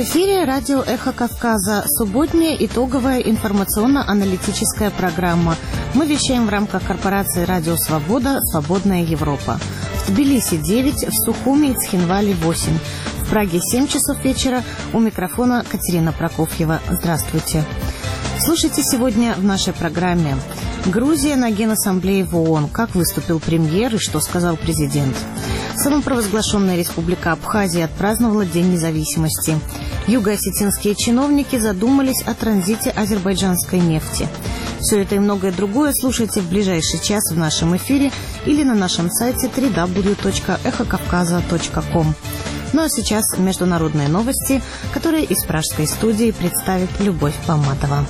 эфире радио «Эхо Кавказа», субботняя итоговая информационно-аналитическая программа. Мы вещаем в рамках корпорации «Радио Свобода. Свободная Европа». В Тбилиси 9, в Сухуми и Цхинвале 8. В Праге 7 часов вечера. У микрофона Катерина Прокофьева. Здравствуйте. Слушайте сегодня в нашей программе. Грузия на Генассамблее в ООН. Как выступил премьер и что сказал президент. Самопровозглашенная республика Абхазия отпраздновала День независимости. Юго-осетинские чиновники задумались о транзите азербайджанской нефти. Все это и многое другое слушайте в ближайший час в нашем эфире или на нашем сайте www.ekhokavkaza.com. Ну а сейчас международные новости, которые из пражской студии представит Любовь Поматова.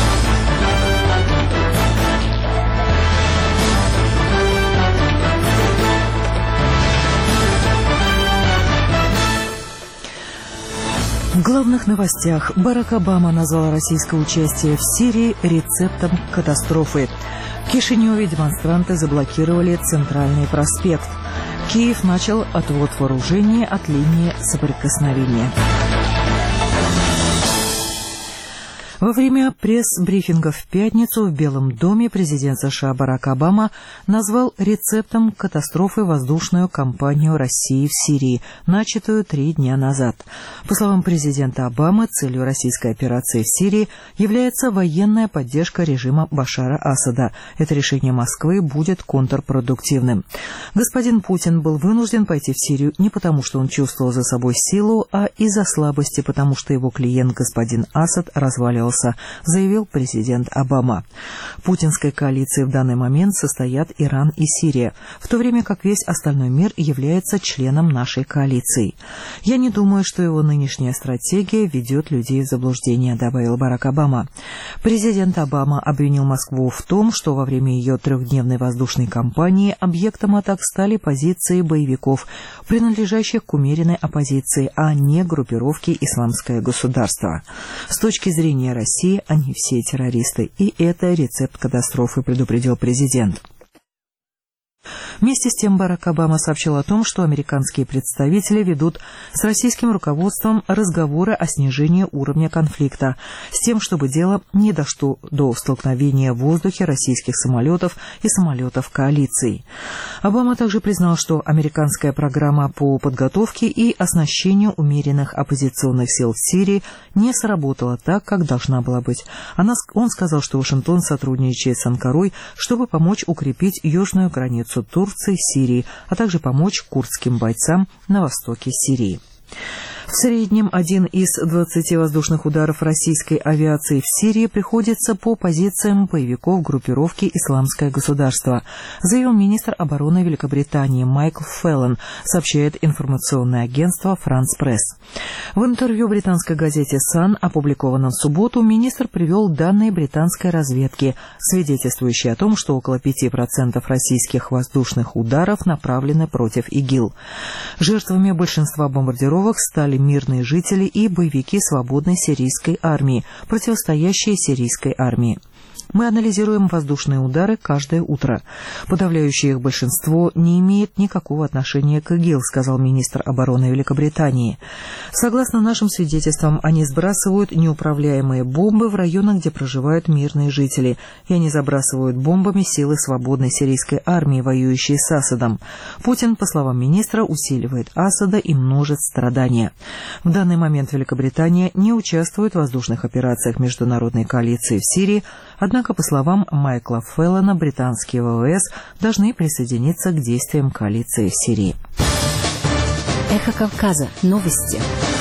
В главных новостях. Барак Обама назвал российское участие в Сирии рецептом катастрофы. В Кишиневе демонстранты заблокировали Центральный проспект. Киев начал отвод вооружения от линии соприкосновения. Во время пресс-брифинга в пятницу в Белом доме президент США Барак Обама назвал рецептом катастрофы воздушную кампанию России в Сирии, начатую 3 дня назад. По словам президента Обамы, целью российской операции в Сирии является военная поддержка режима Башара Асада. Это решение Москвы будет контрпродуктивным. Господин Путин был вынужден пойти в Сирию не потому, что он чувствовал за собой силу, а из-за слабости, потому что его клиент господин Асад разваливался, заявил президент Обама. В путинской коалиции в данный момент состоят Иран и Сирия, в то время как весь остальной мир является членом нашей коалиции. Я не думаю, что его нынешняя стратегия ведет людей в заблуждение, добавил Барак Обама. Президент Обама обвинил Москву в том, что во время ее 3-дневной воздушной кампании объектом атак стали позиции боевиков, принадлежащих к умеренной оппозиции, а не группировке «Исламское государство». С точки зрения России, они все террористы, и это рецепт катастрофы, предупредил президент. Вместе с тем Барак Обама сообщил о том, что американские представители ведут с российским руководством разговоры о снижении уровня конфликта, с тем, чтобы дело не дошло до столкновения в воздухе российских самолетов и самолетов коалиции. Обама также признал, что американская программа по подготовке и оснащению умеренных оппозиционных сил в Сирии не сработала так, как должна была быть. Он сказал, что Вашингтон сотрудничает с Анкарой, чтобы помочь укрепить южную границу Турции, Сирии, а также помочь курдским бойцам на востоке Сирии. В среднем один из 20 воздушных ударов российской авиации в Сирии приходится по позициям боевиков группировки «Исламское государство», заявил министр обороны Великобритании Майкл Феллон, сообщает информационное агентство «Франс Пресс». В интервью британской газете «Сан», опубликованном в субботу, министр привел данные британской разведки, свидетельствующие о том, что около 5% российских воздушных ударов направлены против ИГИЛ. Жертвами большинства бомбардировок стали мирные жители и боевики свободной сирийской армии, противостоящие сирийской армии. Мы анализируем воздушные удары каждое утро. Подавляющее их большинство не имеет никакого отношения к ИГИЛ, сказал министр обороны Великобритании. Согласно нашим свидетельствам, они сбрасывают неуправляемые бомбы в районах, где проживают мирные жители, и они забрасывают бомбами силы свободной сирийской армии, воюющие с Асадом. Путин, по словам министра, усиливает Асада и множит страдания. В данный момент Великобритания не участвует в воздушных операциях международной коалиции в Сирии, однако, по словам Майкла Феллона, британские ВВС должны присоединиться к действиям коалиции в Сирии. Эхо Кавказа. Новости.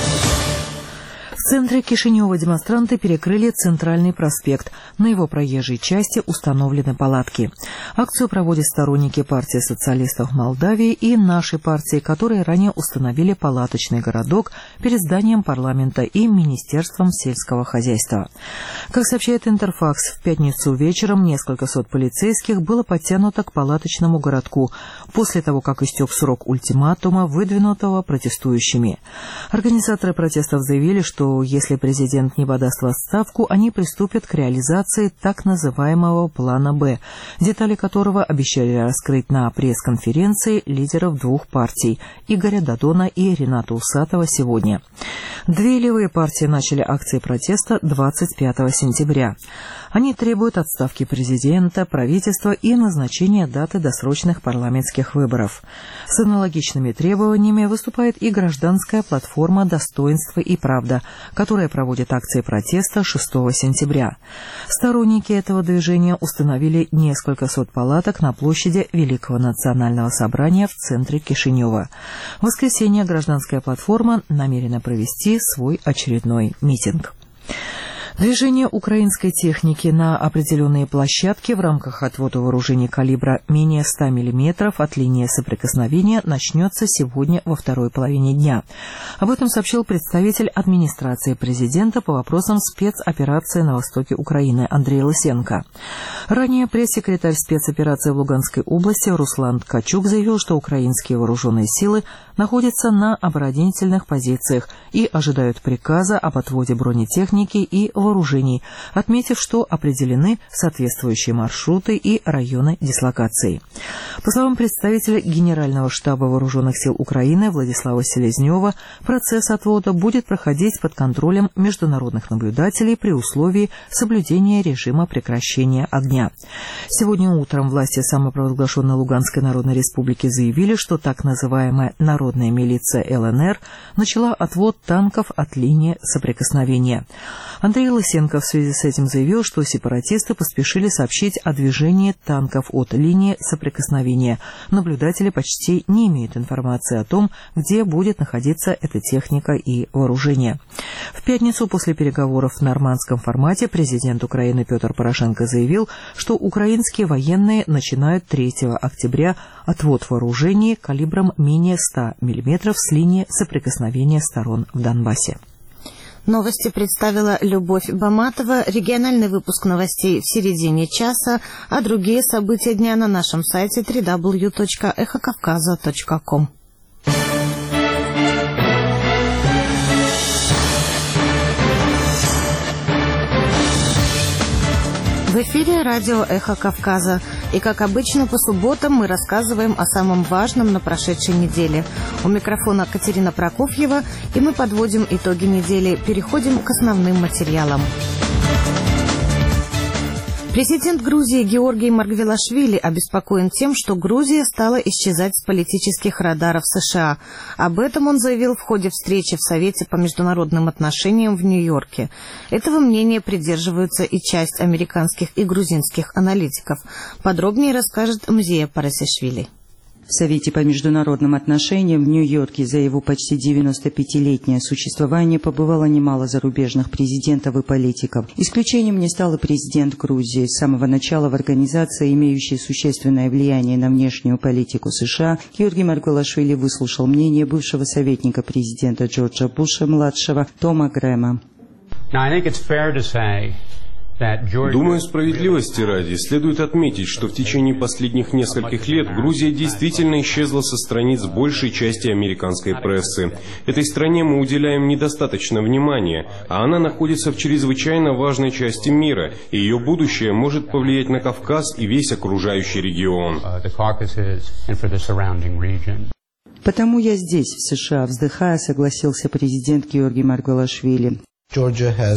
В центре Кишинева демонстранты перекрыли Центральный проспект. На его проезжей части установлены палатки. Акцию проводят сторонники партии социалистов Молдавии и нашей партии, которые ранее установили палаточный городок перед зданием парламента и Министерством сельского хозяйства. Как сообщает Интерфакс, в пятницу вечером несколько сот полицейских было подтянуто к палаточному городку после того, как истек срок ультиматума, выдвинутого протестующими. Организаторы протестов заявили, что что если президент не подаст в отставку, они приступят к реализации так называемого плана «Б», детали которого обещали раскрыть на пресс-конференции лидеров двух партий – Игоря Додона и Рената Усатова сегодня. Две левые партии начали акции протеста 25 сентября. Они требуют отставки президента, правительства и назначения даты досрочных парламентских выборов. С аналогичными требованиями выступает и гражданская платформа «Достоинство и правда», которая проводит акции протеста 6 сентября. Сторонники этого движения установили несколько сот палаток на площади Великого национального собрания в центре Кишинева. В воскресенье гражданская платформа намерена провести свой очередной митинг. Движение украинской техники на определенные площадки в рамках отвода вооружений калибра менее 100 мм от линии соприкосновения начнется сегодня во второй половине дня. Об этом сообщил представитель администрации президента по вопросам спецоперации на востоке Украины Андрей Лысенко. Ранее пресс-секретарь спецоперации в Луганской области Руслан Ткачук заявил, что украинские вооруженные силы находятся на оборонительных позициях и ожидают приказа об отводе бронетехники и вооружений, отметив, что определены соответствующие маршруты и районы дислокации. По словам представителя Генерального штаба Вооруженных сил Украины Владислава Селезнева, процесс отвода будет проходить под контролем международных наблюдателей при условии соблюдения режима прекращения огня. Сегодня утром власти самопровозглашенной Луганской Народной Республики заявили, что так называемая народная милиция ЛНР начала отвод танков от линии соприкосновения. Андрей Лысенко в связи с этим заявил, что сепаратисты поспешили сообщить о движении танков от линии соприкосновения. Наблюдатели почти не имеют информации о том, где будет находиться эта техника и вооружение. В пятницу после переговоров в нормандском формате президент Украины Петр Порошенко заявил, что украинские военные начинают 3 октября отвод вооружений калибром менее 100 мм с линии соприкосновения сторон в Донбассе. Новости представила Любовь Баматова. Региональный выпуск новостей в середине часа, а другие события дня на нашем сайте www.эхокавказа.ком. В эфире радио «Эхо Кавказа». И, как обычно, по субботам мы рассказываем о самом важном на прошедшей неделе. У микрофона Катерина Прокофьева, и мы подводим итоги недели. Переходим к основным материалам. Президент Грузии Георгий Маргвелашвили обеспокоен тем, что Грузия стала исчезать с политических радаров США. Об этом он заявил в ходе встречи в Совете по международным отношениям в Нью-Йорке. Этого мнения придерживаются и часть американских и грузинских аналитиков. Подробнее расскажет Мзия Парасишвили. В Совете по международным отношениям в Нью-Йорке за его почти 95-летнее существование побывало немало зарубежных президентов и политиков. Исключением не стал и президент Грузии. С самого начала в организации, имеющей существенное влияние на внешнюю политику США, Георгий Маргвелашвили выслушал мнение бывшего советника президента Джорджа Буша-младшего Тома Грэма. Думаю, справедливости ради, следует отметить, что в течение последних нескольких лет Грузия действительно исчезла со страниц большей части американской прессы. Этой стране мы уделяем недостаточно внимания, а она находится в чрезвычайно важной части мира, и ее будущее может повлиять на Кавказ и весь окружающий регион. «Потому я здесь, в США», вздыхая, согласился президент Георгий Маргвелашвили. Грузия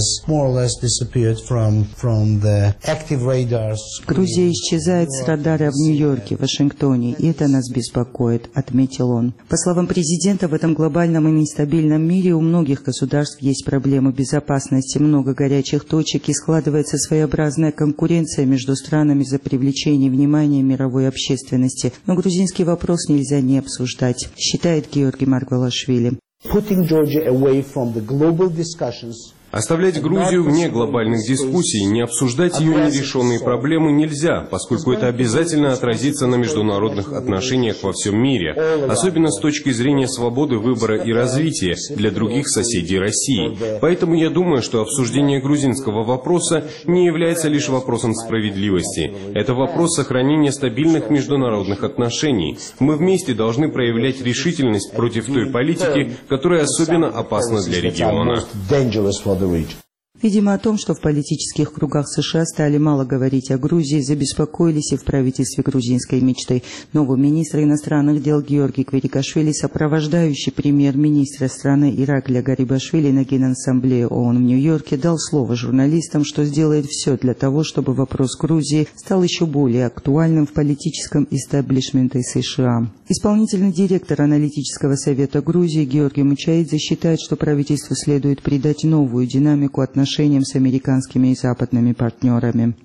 исчезает с радара в Нью-Йорке, Вашингтоне, и это нас беспокоит, отметил он. По словам президента, в этом глобальном и нестабильном мире у многих государств есть проблемы безопасности, много горячих точек и складывается своеобразная конкуренция между странами за привлечение внимания мировой общественности. Но грузинский вопрос нельзя не обсуждать, считает Георгий Маргвелашвили. Оставлять Грузию вне глобальных дискуссий, не обсуждать ее нерешенные проблемы нельзя, поскольку это обязательно отразится на международных отношениях во всем мире, особенно с точки зрения свободы выбора и развития для других соседей России. Поэтому я думаю, что обсуждение грузинского вопроса не является лишь вопросом справедливости. Это вопрос сохранения стабильных международных отношений. Мы вместе должны проявлять решительность против той политики, которая особенно опасна для региона. Видимо, о том, что в политических кругах США стали мало говорить о Грузии, забеспокоились и в правительстве грузинской мечты. Новый министр иностранных дел Георгий Квирикашвили, сопровождающий премьер-министра страны Ираклия Гарибашвили на Генассамблее ООН в Нью-Йорке, дал слово журналистам, что сделает все для того, чтобы вопрос Грузии стал еще более актуальным в политическом истеблишменте США. Исполнительный директор аналитического совета Грузии Георгий Мучаидзе считает, что правительству следует придать новую динамику отношениям с американскими и западными партнерами.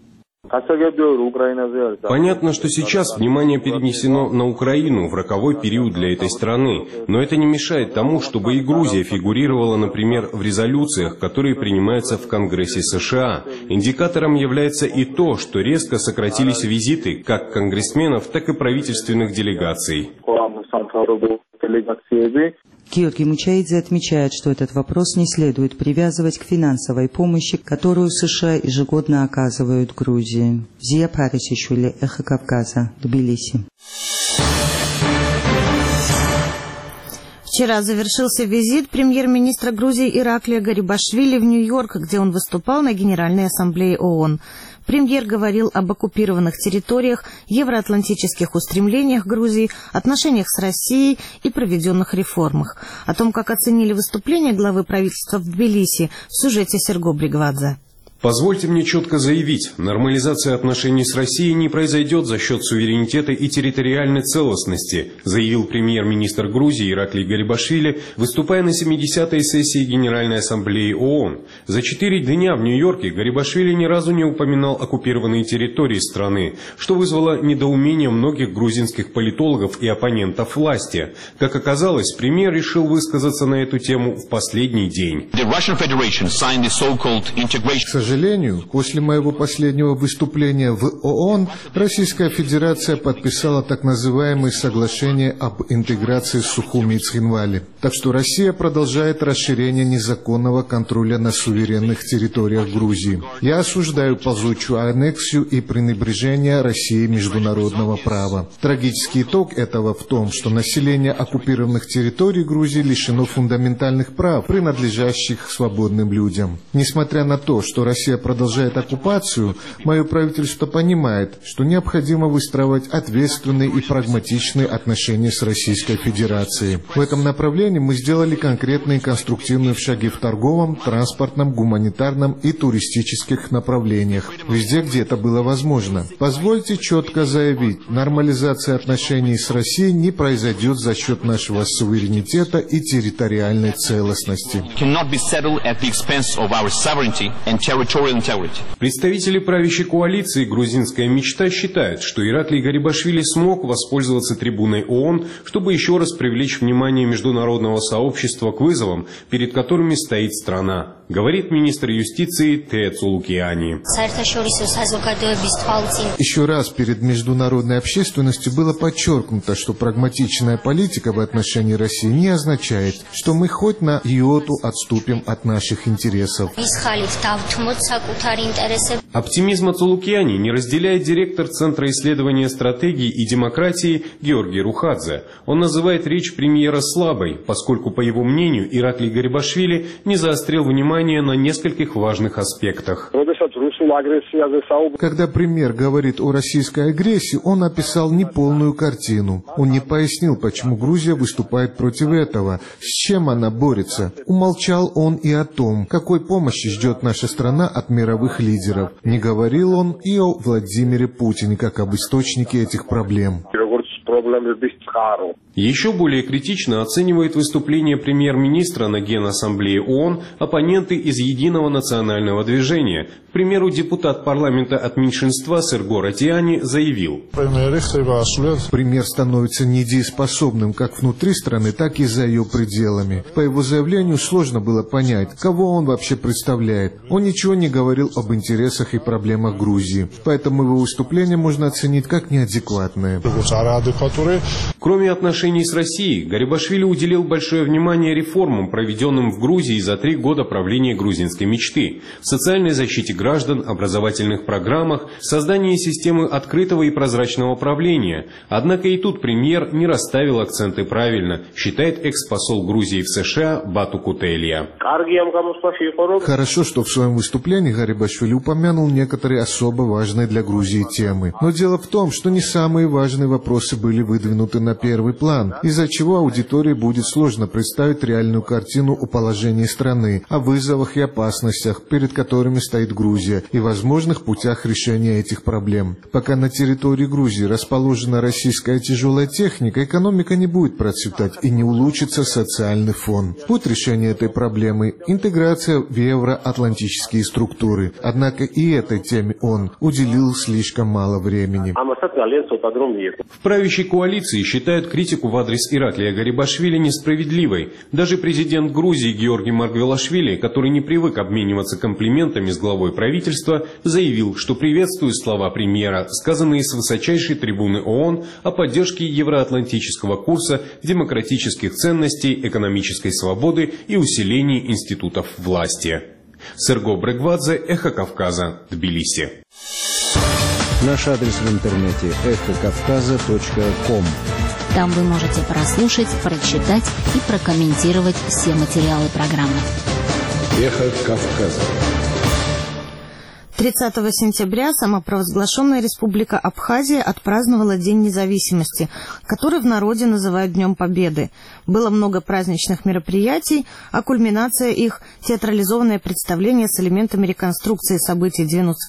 Понятно, что сейчас внимание перенесено на Украину в роковой период для этой страны, но это не мешает тому, чтобы и Грузия фигурировала, например, в резолюциях, которые принимаются в Конгрессе США. Индикатором является и то, что резко сократились визиты как конгрессменов, так и правительственных делегаций. Георгий Мучаидзе отмечает, что этот вопрос не следует привязывать к финансовой помощи, которую США ежегодно оказывают Грузии. Зия Парисишвили, Эхо Кавказа, Тбилиси. Вчера завершился визит премьер-министра Грузии Ираклия Гарибашвили в Нью-Йорк, где он выступал на Генеральной ассамблее ООН. Премьер говорил об оккупированных территориях, евроатлантических устремлениях Грузии, отношениях с Россией и проведенных реформах. О том, как оценили выступление главы правительства в Тбилиси, в сюжете Серго Бригвадзе. Позвольте мне четко заявить, нормализация отношений с Россией не произойдет за счет суверенитета и территориальной целостности, заявил премьер-министр Грузии Ираклий Гарибашвили, выступая на 70-й сессии Генеральной ассамблеи ООН. За 4 дня в Нью-Йорке Гарибашвили ни разу не упоминал оккупированные территории страны, что вызвало недоумение многих грузинских политологов и оппонентов власти. Как оказалось, премьер решил высказаться на эту тему в последний день. К сожалению, после моего последнего выступления в ООН Российская Федерация подписала так называемое соглашение об интеграции с Сухуми и Цхинвали. Так что Россия продолжает расширение незаконного контроля на суверенных территориях Грузии. Я осуждаю ползучую аннексию и пренебрежение России международного права. Трагический итог этого в том, что население оккупированных территорий Грузии лишено фундаментальных прав, принадлежащих свободным людям. Несмотря на то, что Россия продолжает оккупацию, мое правительство понимает, что необходимо выстраивать ответственные и прагматичные отношения с Российской Федерацией. В этом направлении мы сделали конкретные конструктивные шаги в торговом, транспортном, гуманитарном и туристических направлениях, везде, где это было возможно. Позвольте четко заявить, нормализация отношений с Россией не произойдет за счет нашего суверенитета и территориальной целостности. Представители правящей коалиции «Грузинская мечта» считают, что Ираклий Гарибашвили смог воспользоваться трибуной ООН, чтобы еще раз привлечь внимание международного сообщества к вызовам, перед которыми стоит страна, говорит министр юстиции Тея Цулукиани. Еще раз перед международной общественностью было подчеркнуто, что прагматичная политика в отношении России не означает, что мы хоть на йоту отступим от наших интересов. Оптимизма Цулукиани не разделяет директор Центра исследования стратегии и демократии Георгий Рухадзе. Он называет речь премьера слабой, поскольку, по его мнению, Ираклий Гарибашвили не заострил внимание на нескольких важных аспектах. Когда премьер говорит о российской агрессии, он описал неполную картину. Он не пояснил, почему Грузия выступает против этого, с чем она борется. Умолчал он и о том, какой помощи ждет наша страна от мировых лидеров. Не говорил он и о Владимире Путине, как об источнике этих проблем. Еще более критично оценивает выступление премьер-министра на Генассамблее ООН оппоненты из Единого национального движения. К примеру, депутат парламента от меньшинства Серго Ратиани заявил: премьер становится недееспособным как внутри страны, так и за ее пределами. По его заявлению сложно было понять, кого он вообще представляет. Он ничего не говорил об интересах и проблемах Грузии, поэтому его выступление можно оценить как неадекватное. Кроме отношений с Россией, Гарибашвили уделил большое внимание реформам, проведенным в Грузии за 3 года правления грузинской мечты, в социальной защите граждан, образовательных программах, создании системы открытого и прозрачного правления. Однако и тут премьер не расставил акценты правильно, считает экс-посол Грузии в США Бату Кутелия. Хорошо, что в своем выступлении Гарибашвили упомянул некоторые особо важные для Грузии темы. Но дело в том, что не самые важные вопросы были выдвинуты на первый план, из-за чего аудитории будет сложно представить реальную картину о положении страны, о вызовах и опасностях, перед которыми стоит Грузия, и возможных путях решения этих проблем. Пока на территории Грузии расположена российская тяжелая техника, экономика не будет процветать и не улучшится социальный фон. Путь решения этой проблемы – интеграция в евроатлантические структуры. Однако и этой теме он уделил слишком мало времени. В правящей коалиции считают критику в адрес Ираклия Гарибашвили несправедливой. Даже президент Грузии Георгий Маргвелашвили, который не привык обмениваться комплиментами с главой правительства, заявил, что приветствует слова премьера, сказанные с высочайшей трибуны ООН о поддержке евроатлантического курса, демократических ценностей, экономической свободы и усилении институтов власти. Серго Брегвадзе, Эхо Кавказа, Тбилиси. Наш адрес в интернете эхокавказа.ком. Там вы можете прослушать, прочитать и прокомментировать все материалы программы. Эхо Кавказа. 30 сентября самопровозглашенная республика Абхазия отпраздновала День независимости, который в народе называют Днем Победы. Было много праздничных мероприятий, а кульминация их – театрализованное представление с элементами реконструкции событий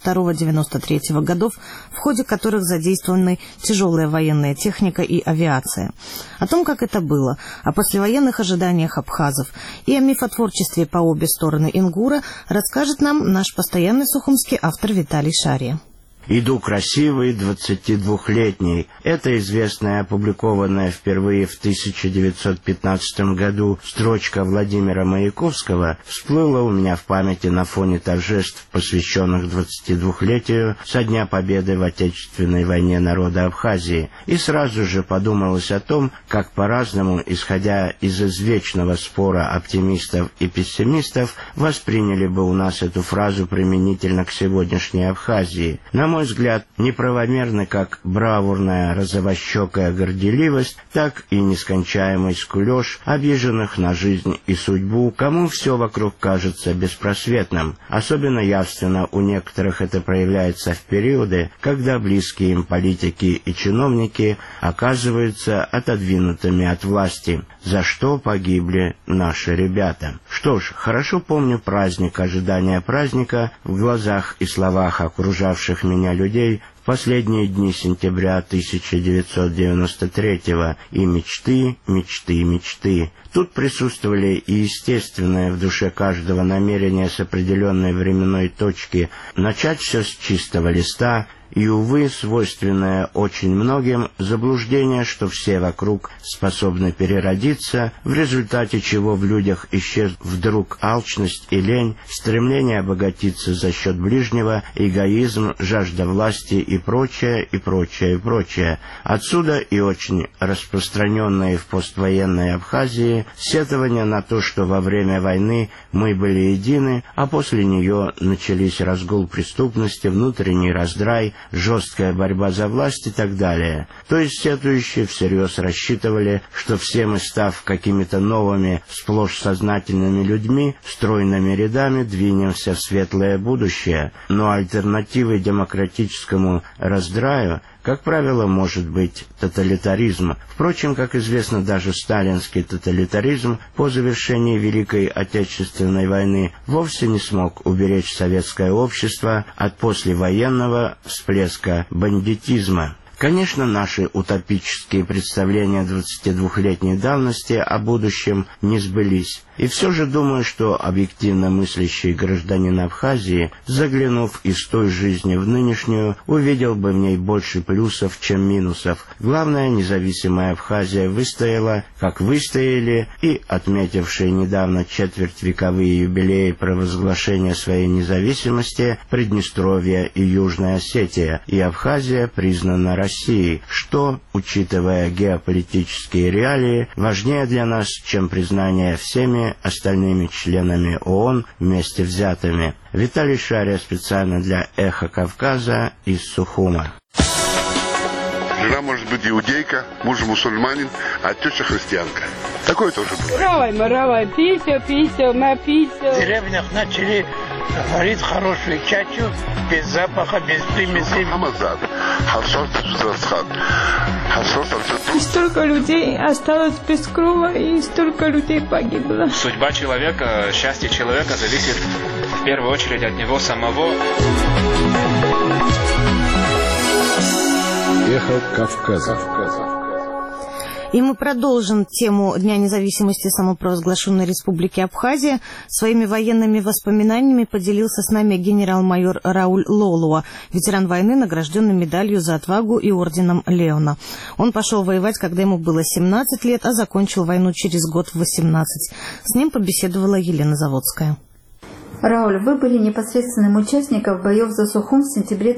92-93 годов, в ходе которых задействованы тяжелая военная техника и авиация. О том, как это было, о послевоенных ожиданиях абхазов и о мифотворчестве по обе стороны Ингура расскажет нам наш постоянный сухумский автор Виталий Шария. «Иду красивый, 22-летний». Это известная, опубликованная впервые в 1915 году строчка Владимира Маяковского всплыла у меня в памяти на фоне торжеств, посвященных 22-летию со дня победы в Отечественной войне народа Абхазии. И сразу же подумалось о том, как по-разному, исходя из извечного спора оптимистов и пессимистов, восприняли бы у нас эту фразу применительно к сегодняшней Абхазии. На мой взгляд, неправомерны как бравурная розовощекая горделивость, так и нескончаемый скулеж обиженных на жизнь и судьбу, кому все вокруг кажется беспросветным. Особенно явственно у некоторых это проявляется в периоды, когда близкие им политики и чиновники оказываются отодвинутыми от власти, за что погибли наши ребята. Что ж, хорошо помню праздник, ожидания праздника в глазах и словах окружавших меня людей в последние дни сентября 1993-го, и мечты, мечты, мечты. Тут присутствовали и естественное в душе каждого намерение с определенной временной точки начать все с чистого листа, и, увы, свойственное очень многим заблуждение, что все вокруг способны переродиться, в результате чего в людях исчез вдруг алчность и лень, стремление обогатиться за счет ближнего, эгоизм, жажда власти и прочее, и прочее, и прочее. Отсюда и очень распространенные в поствоенной Абхазии сетования на то, что во время войны мы были едины, а после нее начались разгул преступности, внутренний раздрай, жесткая борьба за власть и так далее. То есть сетующие всерьез рассчитывали, что все мы, став какими-то новыми, сплошь сознательными людьми, стройными рядами двинемся в светлое будущее. Но альтернативой демократическому раздраю, как правило, может быть тоталитаризм. Впрочем, как известно, даже сталинский тоталитаризм по завершении Великой Отечественной войны вовсе не смог уберечь советское общество от послевоенного всплеска бандитизма. Конечно, наши утопические представления 22-летней давности о будущем не сбылись. И все же думаю, что объективно мыслящий гражданин Абхазии, заглянув из той жизни в нынешнюю, увидел бы в ней больше плюсов, чем минусов. Главное, независимая Абхазия выстояла, как выстояли и отметившие недавно четвертьвековые юбилеи провозглашения своей независимости Приднестровье и Южная Осетия, и Абхазия признана Россией, что, учитывая геополитические реалии, важнее для нас, чем признание всеми остальными членами ООН вместе взятыми. Виталий Шария специально для «Эхо Кавказа» из Сухума. Жена может быть иудейка, муж мусульманин, а теща христианка. Такое тоже бывает. Равай, пися, на пися. В деревнях начали варить хорошую чачу, без запаха, без примесей. И столько людей осталось без крова, и столько людей погибло. Судьба человека, счастье человека зависит в первую очередь от него самого. Эхо Кавказа. И мы продолжим тему Дня независимости самопровозглашенной Республики Абхазия. Своими военными воспоминаниями поделился с нами генерал-майор Рауль Лолуа, ветеран войны, награжденный медалью за отвагу и орденом Леона. Он пошел воевать, когда ему было 17 лет, а закончил войну через год в 18. С ним побеседовала Елена Заводская. Рауль, вы были непосредственным участником боев за Сухум в сентябре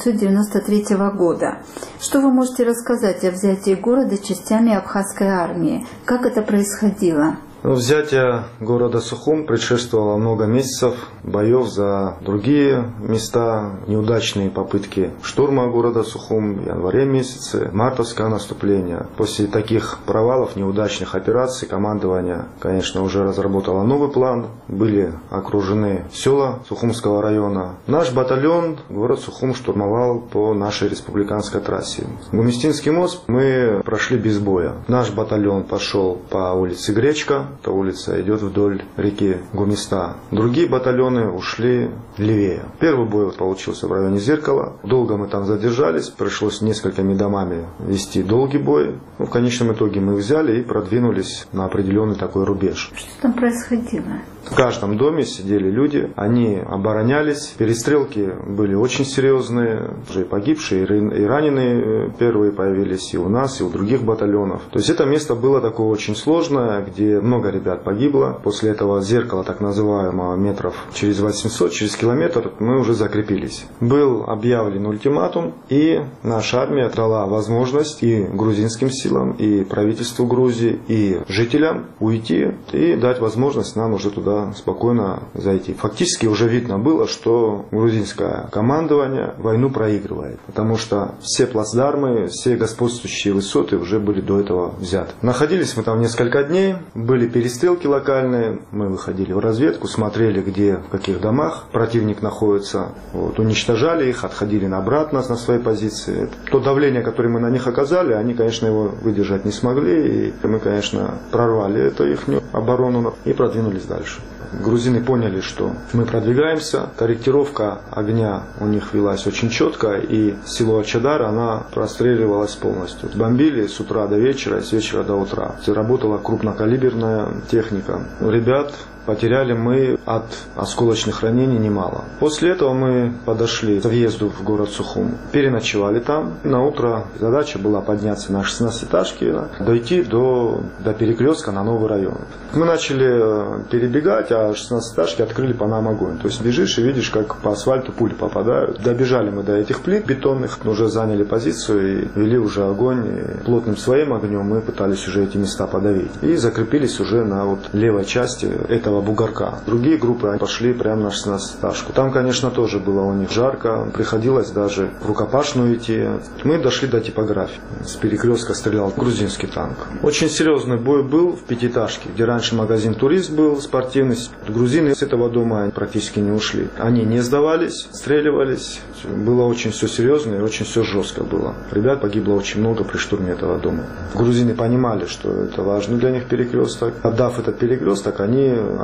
1993 года. Что вы можете рассказать о взятии города частями абхазской армии? Как это происходило? Взятие города Сухум предшествовало много месяцев боев за другие места, неудачные попытки штурма города Сухум в январе месяце, мартовское наступление. После таких провалов, неудачных операций, командование, конечно, уже разработало новый план. Были окружены села Сухумского района. Наш батальон город Сухум штурмовал по нашей республиканской трассе. Гумистинский мост мы прошли без боя. Наш батальон пошел по улице Гречка. Эта улица идет вдоль реки Гумиста. Другие батальоны ушли левее. Первый бой получился в районе Зеркала. Долго мы там задержались. Пришлось несколькими домами вести долгий бой. В конечном итоге мы взяли и продвинулись на определенный такой рубеж. Что там происходило? В каждом доме сидели люди, они оборонялись, перестрелки были очень серьезные, уже и погибшие, и раненые первые появились и у нас, и у других батальонов. То есть это место было такое очень сложное, где много ребят погибло. После этого Зеркала, так называемого, метров через 800, через километр, мы уже закрепились. Был объявлен ультиматум, и наша армия дала возможность и грузинским силам, и правительству Грузии, и жителям уйти и дать возможность нам уже туда спокойно зайти. Фактически уже видно было, что грузинское командование войну проигрывает, потому что все плацдармы, все господствующие высоты уже были до этого взяты. Находились мы там несколько дней, были перестрелки локальные, мы выходили в разведку, смотрели, где, в каких домах противник находится, уничтожали их, отходили обратно на свои позиции. То давление, которое мы на них оказали, они, конечно, его выдержать не смогли, и мы, конечно, прорвали эту их оборону и продвинулись дальше. Грузины поняли, что мы продвигаемся, корректировка огня у них велась очень четко, и село Ачадар, она простреливалась полностью. Бомбили с утра до вечера, с вечера до утра. Работала крупнокалиберная техника. Ребят потеряли мы от осколочных ранений немало. После этого мы подошли к въезду в город Сухум, переночевали там. На утро задача была подняться на 16-этажке, дойти до перекрестка на новый район. Мы начали перебегать, а 16-этажки открыли по нам огонь. То есть бежишь и видишь, как по асфальту пули попадают. Добежали мы до этих плит бетонных, уже заняли позицию и вели уже огонь. И плотным своим огнем мы пытались уже эти места подавить. И закрепились уже на левой части этого бугорка. Другие группы пошли прямо на 16-этажку. Там, конечно, тоже было у них жарко. Приходилось даже в рукопашную идти. Мы дошли до типографии. С перекрестка стрелял грузинский танк. Очень серьезный бой был в пятиэтажке, где раньше магазин «Турист» был спортивный. Грузины с этого дома практически не ушли. Они не сдавались, стреливались. Было очень все серьезно и очень все жестко было. Ребят погибло очень много при штурме этого дома. Грузины понимали, что это важный для них перекресток. Отдав этот перекресток, они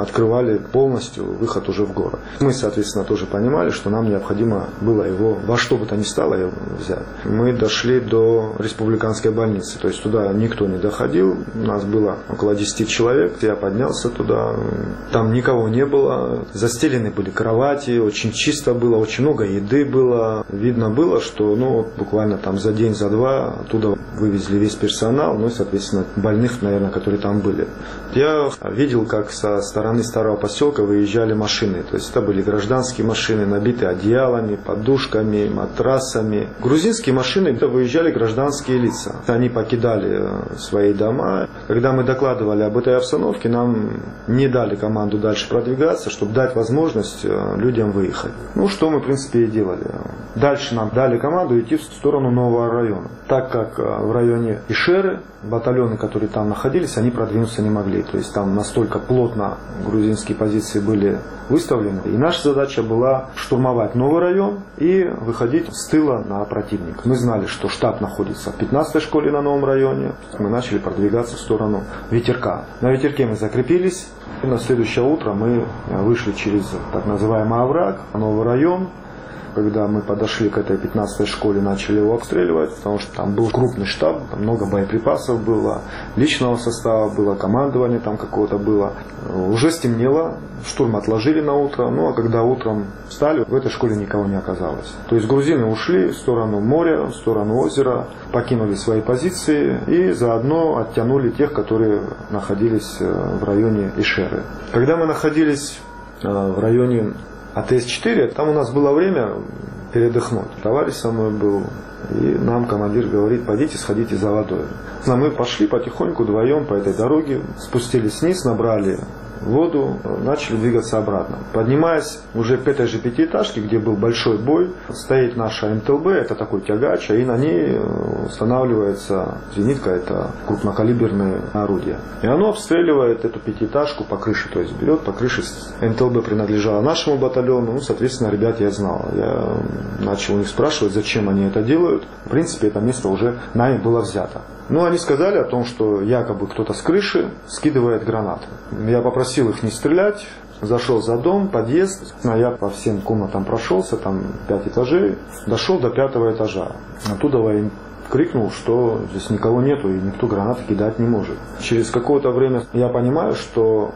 открывали полностью выход уже в город. Мы, соответственно, тоже понимали, что нам необходимо было его во что бы то ни стало взять. Мы дошли до республиканской больницы, то есть туда никто не доходил, у нас было около 10 человек, я поднялся туда, там никого не было, застелены были кровати, очень чисто было, очень много еды было, видно было, что буквально там за день, за два оттуда вывезли весь персонал, и, соответственно, больных, наверное, которые там были. Я видел, как со стороны старого поселка выезжали машины, то есть это были гражданские машины, набитые одеялами, подушками, матрасами. Грузинские машины, это выезжали гражданские лица. Они покидали свои дома. Когда мы докладывали об этой обстановке, нам не дали команду дальше продвигаться, чтобы дать возможность людям выехать. Что мы, в принципе, и делали. Дальше нам дали команду идти в сторону нового района. Так как в районе Ишеры батальоны, которые там находились, они продвинуться не могли. То есть там настолько плотно грузинские позиции были выставлены. И наша задача была штурмовать новый район и выходить с тыла на противника. Мы знали, что штаб находится в 15-й школе на новом районе. Мы начали продвигаться в сторону Ветерка. На Ветерке мы закрепились. И на следующее утро мы вышли через так называемый овраг, новый район. Когда мы подошли к этой 15-й школе, начали его обстреливать, потому что там был крупный штаб, там много боеприпасов было, личного состава было, командование там какого-то было. Уже стемнело, штурм отложили на утро, а когда утром встали, в этой школе никого не оказалось. То есть грузины ушли в сторону моря, в сторону озера, покинули свои позиции и заодно оттянули тех, которые находились в районе Ишеры. Когда мы находились в районе АТС-4, там у нас было время передохнуть. Товарищ со мной был, и нам командир говорит: пойдите, сходите за водой. Мы пошли потихоньку вдвоем по этой дороге, спустились вниз, набрали воду, начали двигаться обратно. Поднимаясь уже к этой же пятиэтажке, где был большой бой, стоит наша МТЛБ, это такой тягач, и на ней устанавливается зенитка, это крупнокалиберное орудие. И оно обстреливает эту пятиэтажку по крыше, то есть берет по крыше. МТЛБ принадлежала нашему батальону, соответственно, ребят я знал. Я начал у них спрашивать, зачем они это делают. В принципе, это место уже нами было взято. Они сказали о том, что якобы кто-то с крыши скидывает гранаты. Я попросил их не стрелять, зашел за дом, подъезд. Я по всем комнатам прошелся, там 5 этажей, дошел до 5-го этажа. Оттуда я им крикнул, что здесь никого нету и никто гранаты кидать не может. Через какое-то время я понимаю, что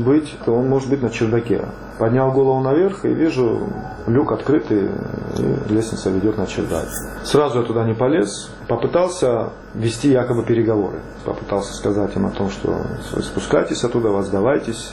он может быть на чердаке. Поднял голову наверх и вижу люк открытый, и лестница ведет на чердак. Сразу я туда не полез, попытался вести якобы переговоры. Попытался сказать им о том, что спускайтесь оттуда, вас сдавайтесь,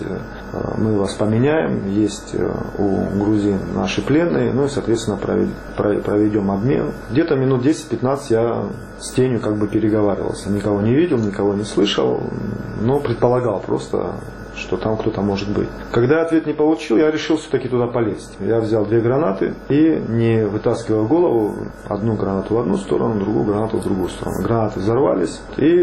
мы вас поменяем, есть у грузин наши пленные, и, соответственно, проведем обмен. Где-то минут 10-15 я с тенью переговаривался. Никого не видел, никого не слышал, но предполагал просто, что там кто-то может быть. Когда я ответ не получил, я решил все-таки туда полезть. Я взял 2 гранаты и, не вытаскивая голову, одну гранату в одну сторону, другую гранату в другую сторону. Гранаты взорвались, и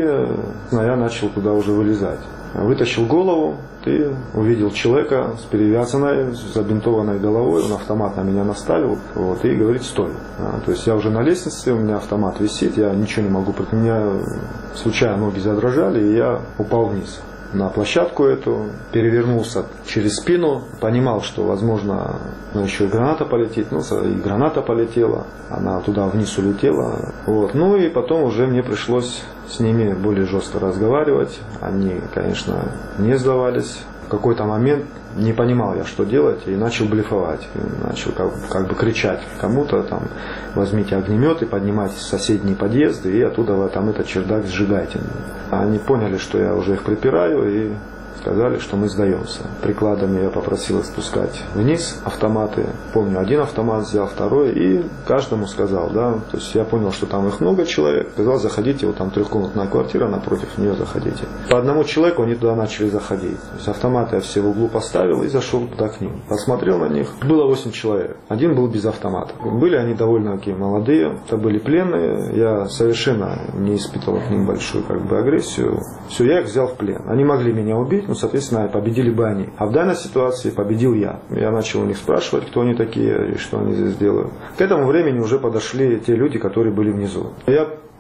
я начал туда уже вылезать. Вытащил голову и увидел человека с перевязанной, забинтованной головой. Он автомат на меня наставил и говорит: стой. То есть я уже на лестнице, у меня автомат висит, я ничего не могу. У меня случайно ноги задрожали, и я упал вниз на площадку эту, перевернулся через спину, понимал, что, возможно, еще и граната полетит, и граната полетела, она туда вниз улетела. И потом уже мне пришлось с ними более жестко разговаривать. Они, конечно, не сдавались. В какой-то момент не понимал я, что делать, и начал блефовать. Начал кричать кому-то, возьмите огнемет и поднимайтесь в соседние подъезды, и оттуда этот чердак сжигайте. Они поняли, что я уже их припираю, и сказали, что мы сдаемся. Прикладами я попросил их спускать вниз автоматы. Помню, один автомат взял, второй, и каждому сказал, то есть я понял, что там их много человек. Сказал: заходите, там 3-комнатная квартира, напротив нее заходите. По одному человеку они туда начали заходить. То есть автоматы я все в углу поставил и зашел туда к ним. Посмотрел на них. Было 8 человек. Один был без автомата. Были они довольно такие молодые. Это были пленные. Я совершенно не испытывал к ним большую агрессию. Все, я их взял в плен. Они могли меня убить, соответственно, победили бы они. А в данной ситуации победил я. Я начал у них спрашивать, кто они такие и что они здесь делают. К этому времени уже подошли те люди, которые были внизу. Я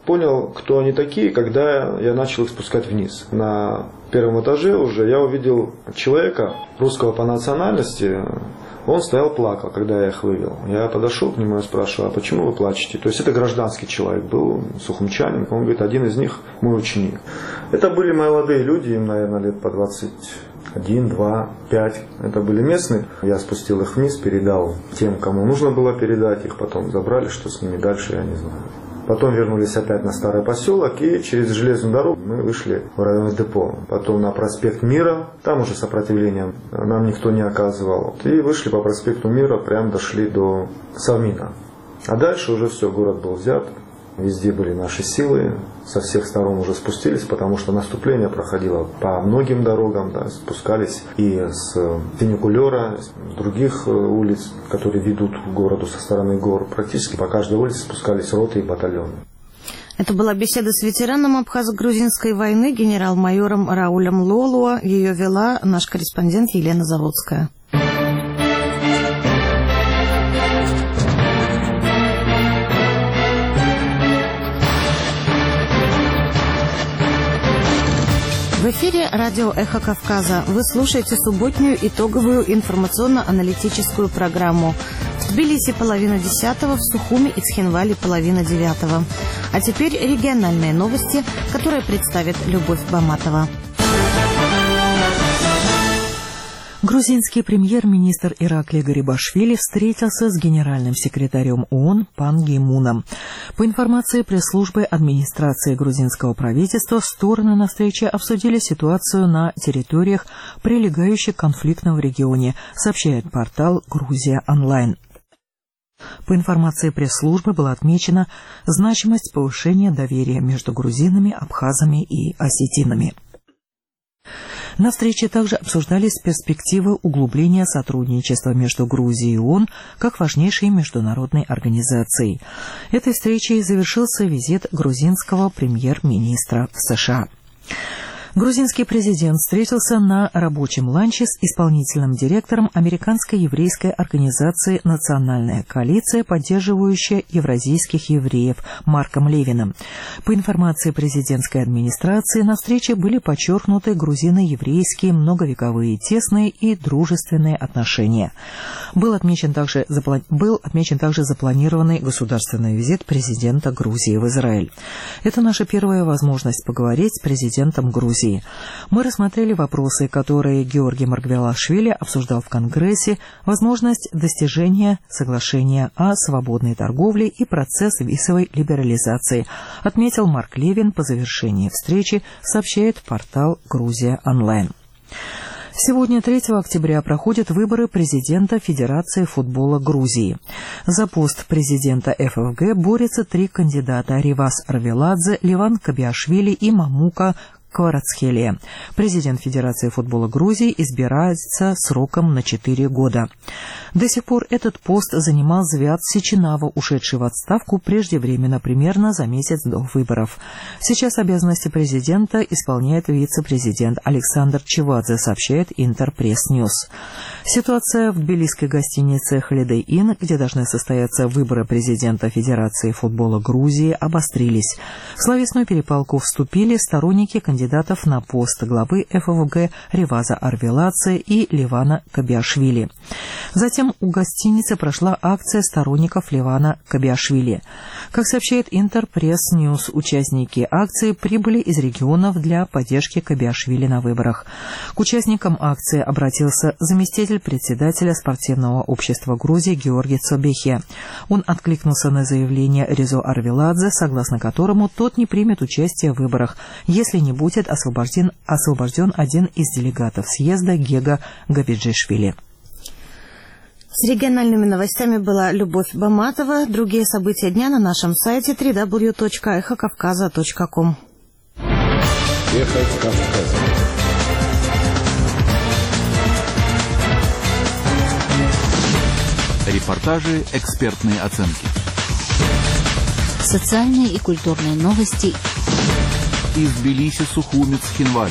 понял, кто они такие, когда я начал их спускать вниз. На первом этаже уже я увидел человека русского по национальности. Он стоял, плакал, когда я их вывел. Я подошел к нему и спрашиваю: а почему вы плачете? То есть это гражданский человек был, сухумчанин. Он говорит: один из них мой ученик. Это были молодые люди, им, наверное, лет по 21, 2, 5. Это были местные. Я спустил их вниз, передал тем, кому нужно было передать. Их потом забрали, что с ними дальше, я не знаю. Потом вернулись опять на старый поселок, и через железную дорогу мы вышли в районное депо. Потом на проспект Мира, там уже сопротивления нам никто не оказывал. И вышли по проспекту Мира, прям дошли до Совмина. А дальше уже все, город был взят. Везде были наши силы, со всех сторон уже спустились, потому что наступление проходило по многим дорогам, да, спускались и с фуникулера, с других улиц, которые ведут к городу со стороны гор. Практически по каждой улице спускались роты и батальоны. Это была беседа с ветераном абхазо-грузинской войны генерал-майором Раулем Лолуа. Ее вела наш корреспондент Елена Заводская. В эфире радио «Эхо Кавказа». Вы слушаете субботнюю итоговую информационно-аналитическую программу. В Тбилиси 9:30, в Сухуми и Цхинвале 8:30. А теперь региональные новости, которые представит Любовь Баматова. Грузинский премьер-министр Ираклий Гарибашвили встретился с генеральным секретарем ООН Пан Ги Муном. По информации пресс-службы администрации грузинского правительства, стороны на встрече обсудили ситуацию на территориях, прилегающих к конфликтам в регионе, сообщает портал «Грузия онлайн». По информации пресс-службы была отмечена значимость повышения доверия между грузинами, абхазами и осетинами. На встрече также обсуждались перспективы углубления сотрудничества между Грузией и ООН как важнейшей международной организацией. Этой встречей завершился визит грузинского премьер-министра в США. Грузинский президент встретился на рабочем ланче с исполнительным директором американской еврейской организации «Национальная коалиция, поддерживающая евразийских евреев» Марком Левиным. По информации президентской администрации, на встрече были подчеркнуты грузино-еврейские многовековые тесные и дружественные отношения. Был отмечен также запланированный государственный визит президента Грузии в Израиль. Это наша первая возможность поговорить с президентом Грузии. Мы рассмотрели вопросы, которые Георгий Маргвелашвили обсуждал в Конгрессе, возможность достижения соглашения о свободной торговле и процесс визовой либерализации, отметил Марк Левин по завершении встречи, сообщает портал «Грузия онлайн». Сегодня, 3 октября, проходят выборы президента Федерации футбола Грузии. За пост президента ФФГ борются 3 кандидата – Ривас Арвеладзе, Леван Кабиашвили и Мамука Кварацхелия. Президент Федерации футбола Грузии избирается сроком на 4 года. До сих пор этот пост занимал Звят Сичинава, ушедший в отставку преждевременно, примерно за месяц до выборов. Сейчас обязанности президента исполняет вице-президент Александр Чевадзе, сообщает Интерпресс-Ньюс. Ситуация в тбилисской гостинице Holiday Inn, где должны состояться выборы президента Федерации футбола Грузии, обострились. В словесную перепалку вступили сторонники кандидатов на пост главы ФФГ Риваза Арвеладзе и Левана Кабиашвили. Затем у гостиницы прошла акция сторонников Левана Кабиашвили. Как сообщает Интерпресс-Ньюс, участники акции прибыли из регионов для поддержки Кабиашвили на выборах. К участникам акции обратился заместитель председателя спортивного общества Грузии Георгий Цобехе. Он откликнулся на заявление Ризо Арвеладзе, согласно которому тот не примет участие в выборах, если не будет освобожден один из делегатов съезда Гега Габиджишвили. С региональными новостями была Любовь Баматова. Другие события дня на нашем сайте www.эхокавказа.ком. Эхо Кавказа. Репортажи, экспертные оценки. Социальные и культурные новости. Из Тбилиси, Сухуми, Цхинваль.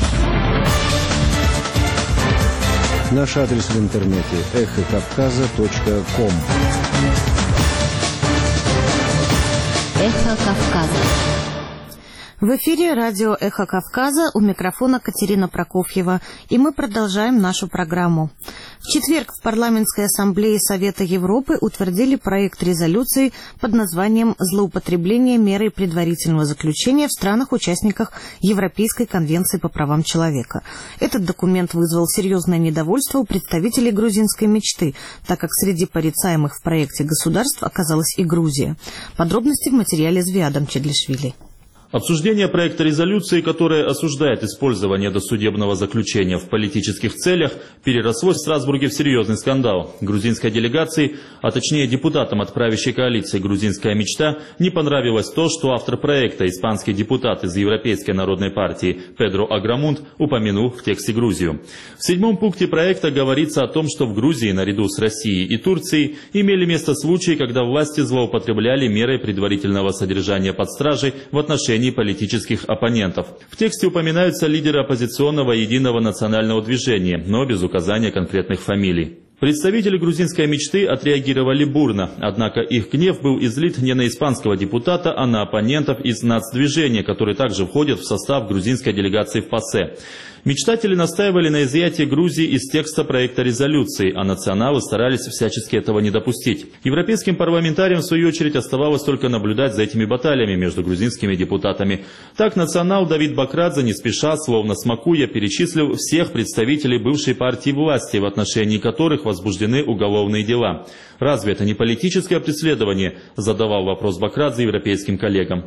Наш адрес в интернете эхокавказа.ком. Эхо Кавказа. В эфире радио «Эхо Кавказа», у микрофона Катерина Прокофьева, и мы продолжаем нашу программу. В четверг в Парламентской ассамблее Совета Европы утвердили проект резолюции под названием «Злоупотребление мерой предварительного заключения в странах-участниках Европейской конвенции по правам человека». Этот документ вызвал серьезное недовольство у представителей грузинской мечты, так как среди порицаемых в проекте государств оказалась и Грузия. Подробности в материале Звиадом Чедлишвили. Обсуждение проекта резолюции, которая осуждает использование досудебного заключения в политических целях, переросло в Страсбурге в серьезный скандал. Грузинской делегации, а точнее депутатам от правящей коалиции «Грузинская мечта», не понравилось то, что автор проекта, испанский депутат из Европейской народной партии Педро Аграмунд, упомянул в тексте Грузию. В 7-м пункте проекта говорится о том, что в Грузии, наряду с Россией и Турцией, имели место случаи, когда власти злоупотребляли мерой предварительного содержания под стражей в отношении политических оппонентов. В тексте упоминаются лидеры оппозиционного единого национального движения, но без указания конкретных фамилий. Представители грузинской мечты отреагировали бурно, однако их гнев был излит не на испанского депутата, а на оппонентов из нацдвижения, которые также входят в состав грузинской делегации в ПАСЕ. Мечтатели настаивали на изъятии Грузии из текста проекта резолюции, а националы старались всячески этого не допустить. Европейским парламентариям, в свою очередь, оставалось только наблюдать за этими баталиями между грузинскими депутатами. Так национал Давид Бакрадзе не спеша, словно смакуя, перечислил всех представителей бывшей партии власти, в отношении которых возбуждены уголовные дела. Разве это не политическое преследование? Задавал вопрос Бакрадзе европейским коллегам.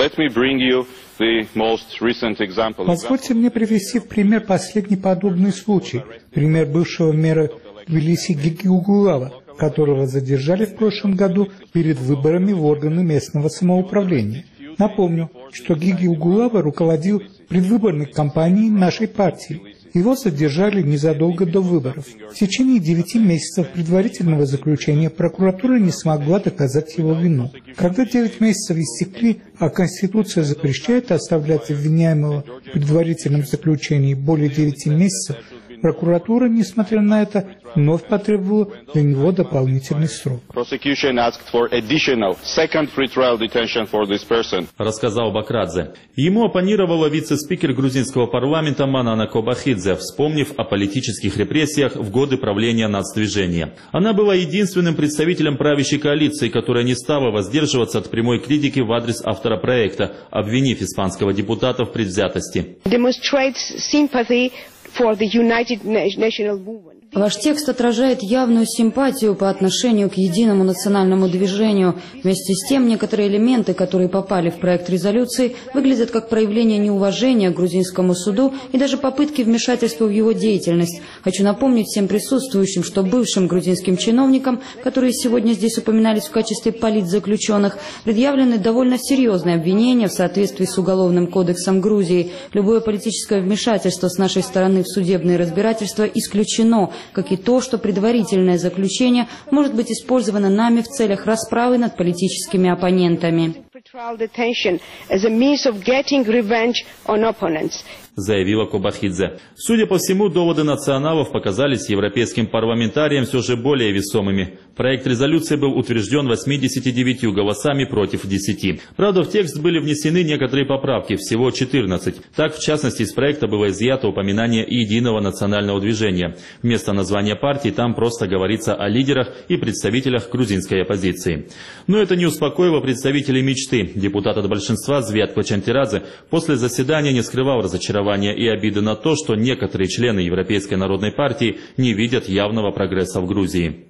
Позвольте мне привести в пример последний подобный случай. Пример бывшего мэра Тбилиси Гиги Угулава, которого задержали в прошлом году перед выборами в органы местного самоуправления. Напомню, что Гиги Угулава руководил предвыборной кампанией нашей партии. Его задержали незадолго до выборов. В течение 9 месяцев предварительного заключения прокуратура не смогла доказать его вину. Когда 9 месяцев истекли, а Конституция запрещает оставлять обвиняемого в предварительном заключении более 9 месяцев, прокуратура, несмотря на это, вновь потребовала для него дополнительный срок. Рассказал Бакрадзе. Ему оппонировала вице-спикер грузинского парламента Манана Кобахидзе, вспомнив о политических репрессиях в годы правления нацдвижения. Она была единственным представителем правящей коалиции, которая не стала воздерживаться от прямой критики в адрес автора проекта, обвинив испанского депутата в предвзятости. Ваш текст отражает явную симпатию по отношению к единому национальному движению. Вместе с тем, некоторые элементы, которые попали в проект резолюции, выглядят как проявление неуважения к грузинскому суду и даже попытки вмешательства в его деятельность. Хочу напомнить всем присутствующим, что бывшим грузинским чиновникам, которые сегодня здесь упоминались в качестве политзаключенных, предъявлены довольно серьезные обвинения в соответствии с Уголовным кодексом Грузии. Любое политическое вмешательство с нашей стороны в судебные разбирательства исключено, как и то, что предварительное заключение может быть использовано нами в целях расправы над политическими оппонентами. Заявила Кобахидзе. Судя по всему, доводы националов показались европейским парламентариям все же более весомыми. Проект резолюции был утвержден 89 голосами против 10. Правда, в текст были внесены некоторые поправки, всего 14. Так, в частности, из проекта было изъято упоминание единого национального движения. Вместо названия партии там просто говорится о лидерах и представителях грузинской оппозиции. Но это не успокоило представителей мечты. Депутат от большинства Звиад Кочантирадзе после заседания не скрывал разочарования и обиды на то, что некоторые члены Европейской народной партии не видят явного прогресса в Грузии.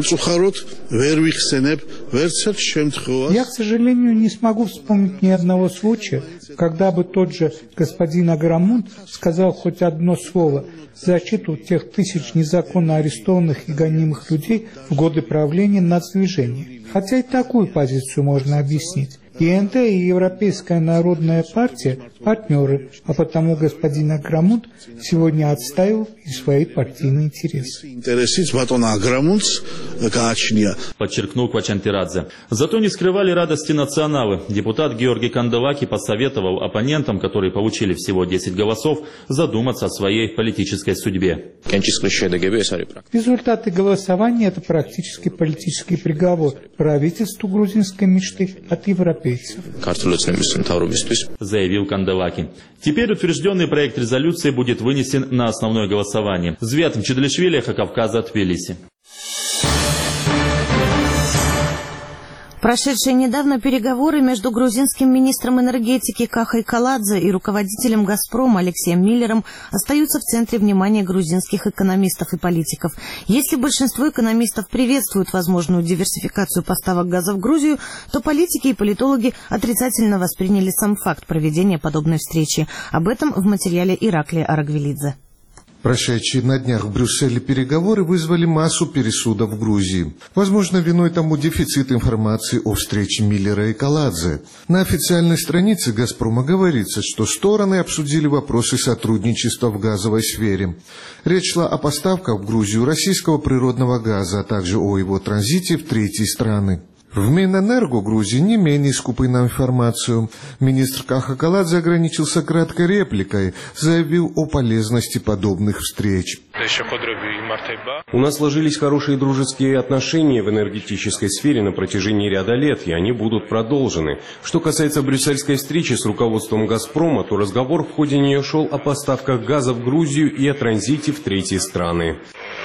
Я, к сожалению, не смогу вспомнить ни одного случая, когда бы тот же господин Аграмунд сказал хоть одно слово в защиту тех тысяч незаконно арестованных и гонимых людей в годы правления нацдвижения. Хотя и такую позицию можно объяснить. ИНД и Европейская народная партия – партнеры, а потому господин Аграмунд сегодня отстаивал и свои партийные интересы. Подчеркнул Квачантирадзе. Зато не скрывали радости националы. Депутат Георгий Канделаки посоветовал оппонентам, которые получили всего 10 голосов, задуматься о своей политической судьбе. Результаты голосования – это практически политический приговор правительству грузинской мечты от Европейской европейцев. Заявил Канделаки. Теперь утвержденный проект резолюции будет вынесен на основное голосование. Звят Мчедлишвили, Эхо Кавказа, Тбилиси. Прошедшие недавно переговоры между грузинским министром энергетики Кахой Каладзе и руководителем «Газпрома» Алексеем Миллером остаются в центре внимания грузинских экономистов и политиков. Если большинство экономистов приветствуют возможную диверсификацию поставок газа в Грузию, то политики и политологи отрицательно восприняли сам факт проведения подобной встречи. Об этом в материале Ираклия Арагвелидзе. Прошедшие на днях в Брюсселе переговоры вызвали массу пересудов в Грузии. Возможно, виной тому дефицит информации о встрече Миллера и Каладзе. На официальной странице «Газпрома» говорится, что стороны обсудили вопросы сотрудничества в газовой сфере. Речь шла о поставках в Грузию российского природного газа, а также о его транзите в третьи страны. В Минэнерго Грузии не менее скупы на информацию. Министр Каха Каладзе ограничился краткой репликой, заявил о полезности подобных встреч. У нас сложились хорошие дружеские отношения в энергетической сфере на протяжении ряда лет, и они будут продолжены. Что касается брюссельской встречи с руководством «Газпрома», то разговор в ходе нее шел о поставках газа в Грузию и о транзите в третьи страны.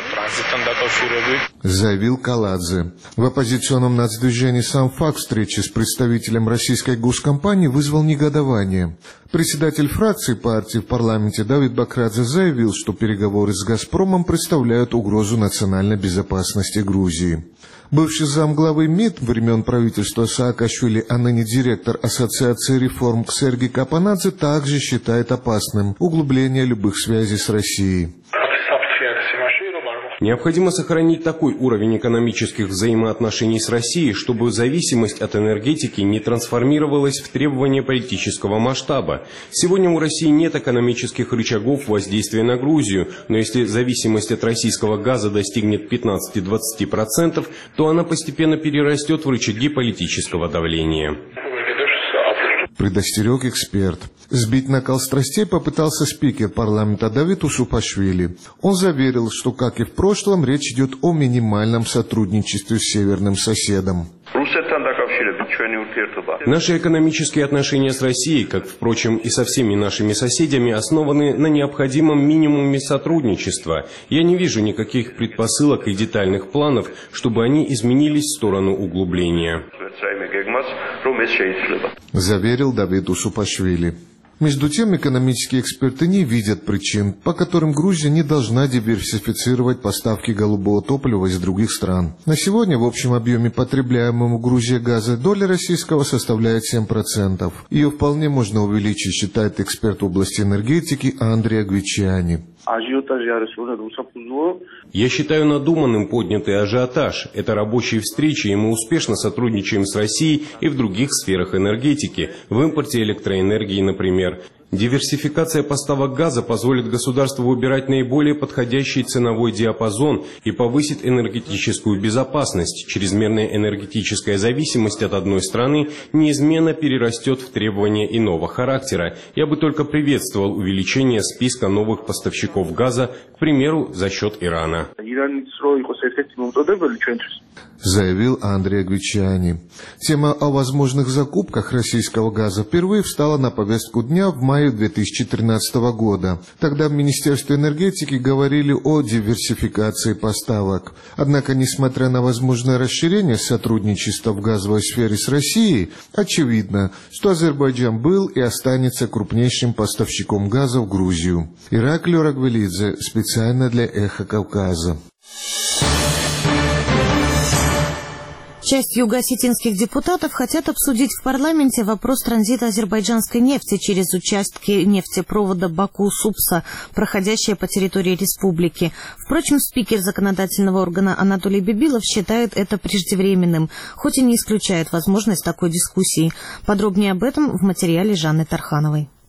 Заявил Каладзе. В оппозиционном нацдвижении сам факт встречи с представителем российской госкомпании вызвал негодование. Председатель фракции партии в парламенте Давид Бакрадзе заявил, что переговоры с «Газпромом» представляют угрозу национальной безопасности Грузии. Бывший замглавы МИД времен правительства Саакашвили, а ныне директор Ассоциации реформ Сергей Капанадзе также считает опасным углубление любых связей с Россией. Необходимо сохранить такой уровень экономических взаимоотношений с Россией, чтобы зависимость от энергетики не трансформировалась в требования политического масштаба. Сегодня у России нет экономических рычагов воздействия на Грузию, но если зависимость от российского газа достигнет 15-20%, то она постепенно перерастет в рычаги политического давления. Предостерег эксперт. Сбить накал страстей попытался спикер парламента Давид Усупашвили. Он заверил, что, как и в прошлом, речь идет о минимальном сотрудничестве с северным соседом. Наши экономические отношения с Россией, как, впрочем, и со всеми нашими соседями, основаны на необходимом минимуме сотрудничества. Я не вижу никаких предпосылок и детальных планов, чтобы они изменились в сторону углубления. Заверил Давид Усупашвили. Между тем, экономические эксперты не видят причин, по которым Грузия не должна диверсифицировать поставки голубого топлива из других стран. На сегодня в общем объеме потребляемого в Грузии газа доля российского составляет 7%. Ее вполне можно увеличить, считает эксперт в области энергетики Андрей Агвичани. Я считаю надуманным поднятый ажиотаж. Это рабочие встречи, и мы успешно сотрудничаем с Россией и в других сферах энергетики, в импорте электроэнергии, например. Диверсификация поставок газа позволит государству выбирать наиболее подходящий ценовой диапазон и повысит энергетическую безопасность. Чрезмерная энергетическая зависимость от одной страны неизменно перерастет в требования иного характера. Я бы только приветствовал увеличение списка новых поставщиков газа, к примеру, за счет Ирана. Заявил Андрей Агвичани. Тема о возможных закупках российского газа впервые встала на повестку дня в мае 2013 года. Тогда в Министерстве энергетики говорили о диверсификации поставок. Однако, несмотря на возможное расширение сотрудничества в газовой сфере с Россией, очевидно, что Азербайджан был и останется крупнейшим поставщиком газа в Грузию. Ираклий Арагвелидзе, специально для «Эхо Кавказа». Часть юго-осетинских депутатов хотят обсудить в парламенте вопрос транзита азербайджанской нефти через участки нефтепровода Баку-Супса, проходящие по территории республики. Впрочем, спикер законодательного органа Анатолий Бибилов считает это преждевременным, хоть и не исключает возможность такой дискуссии. Подробнее об этом в материале Жанны Тархановой. In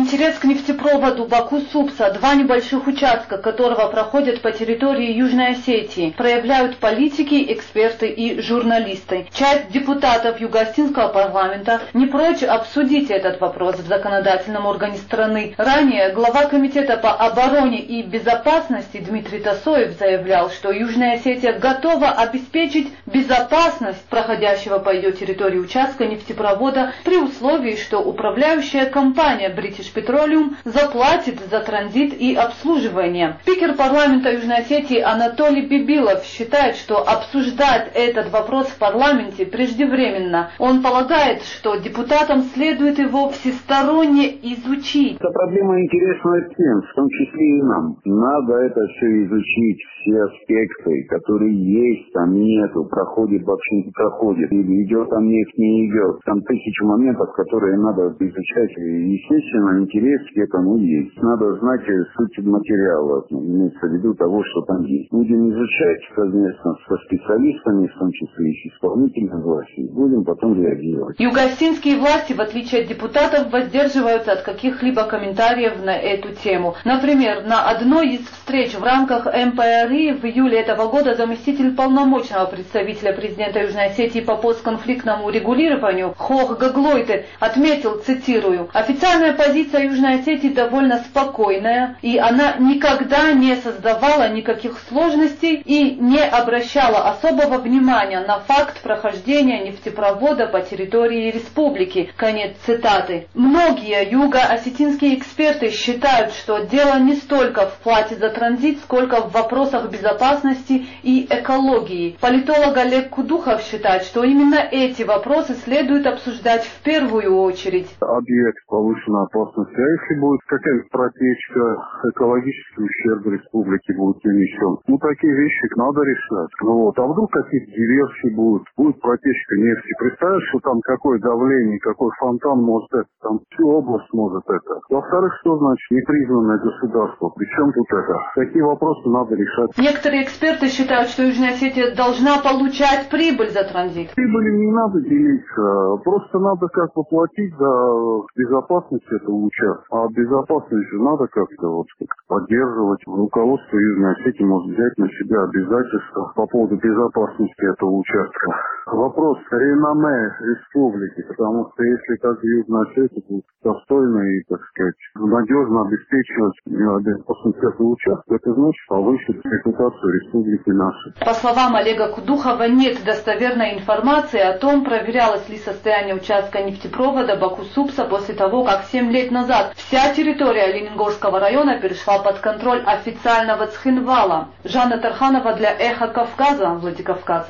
Интерес к нефтепроводу Баку-Супса, два небольших участка которого проходят по территории Южной Осетии, проявляют политики, эксперты и журналисты. Часть депутатов Юго-Осетинского парламента не прочь обсудить этот вопрос в законодательном органе страны. Ранее глава комитета по обороне и безопасности Дмитрий Тасоев заявлял, что Южная Осетия готова обеспечить безопасность проходящего по ее территории участка нефтепровода при условии, что управляющая компания British Petroleum заплатит за транзит и обслуживание. Спикер парламента Южной Осетии Анатолий Бибилов считает, что обсуждать этот вопрос в парламенте преждевременно. Он полагает, что депутатам следует его всесторонне изучить. Эта проблема интересна всем, в том числе и нам. Надо это все изучить, все аспекты, которые есть, там нету, проходит, вообще не проходит, или идет там нефть, не идет. Там тысячи моментов, которые надо изучать. И, естественно, интерес к этому есть. Надо знать суть материала, имеется в виду того, что там есть. Будем изучать совместно со специалистами, в том числе и с исполнительной властью, будем потом реагировать. Юго-осетинские власти, в отличие от депутатов, воздерживаются от каких-либо комментариев на эту тему. Например, на одной из встреч в рамках МПРИ в июле этого года заместитель полномочного представителя президента Южной Осетии по постконфликтному регулированию Хох Гаглойте отметил, цитирую, «Официальная позиция Южной Осетии довольно спокойная, и она никогда не создавала никаких сложностей и не обращала особого внимания на факт прохождения нефтепровода по территории республики». Конец цитаты. Многие юго-осетинские эксперты считают, что дело не столько в плате за транзит, сколько в вопросах безопасности и экологии. Политолог Олег Кудухов считает, что именно эти вопросы следует обсуждать в первую очередь. Объект повышенной опасности, а если будет какая-то протечка, экологический ущерб республике будет нанесен. Такие вещи надо решать. А вдруг какие-то диверсии будут, будет протечка нефти. Представляешь, что там какое давление, какой фонтан может это, там всю область может это. Во-вторых, что значит непризнанное государство? Причем тут это? Такие вопросы надо решать. Некоторые эксперты считают, что Южная Осетия должна получать прибыль за транзит. Прибыли не надо делиться, просто надо как-то платить за безопасность этого участка. А безопасность же надо как-то поддерживать. Руководство Южной Осетии может взять на себя обязательства по поводу безопасности этого участка. Вопрос реноме республики, потому что если как Южная Осетия будет достойно и, так сказать, надежно обеспечивать безопасность этого участка, это значит повысит репутацию республики нашей. По словам Олега Кудухова, нет достоверной информации о том, проверялось ли состояние участка нефтепровода Баку-Супса после того, как 7 лет назад вся территория Лениногорского района перешла под контроль официального Цхинвала. Жанна Тарханова для Эхо Кавказа, Владикавказ.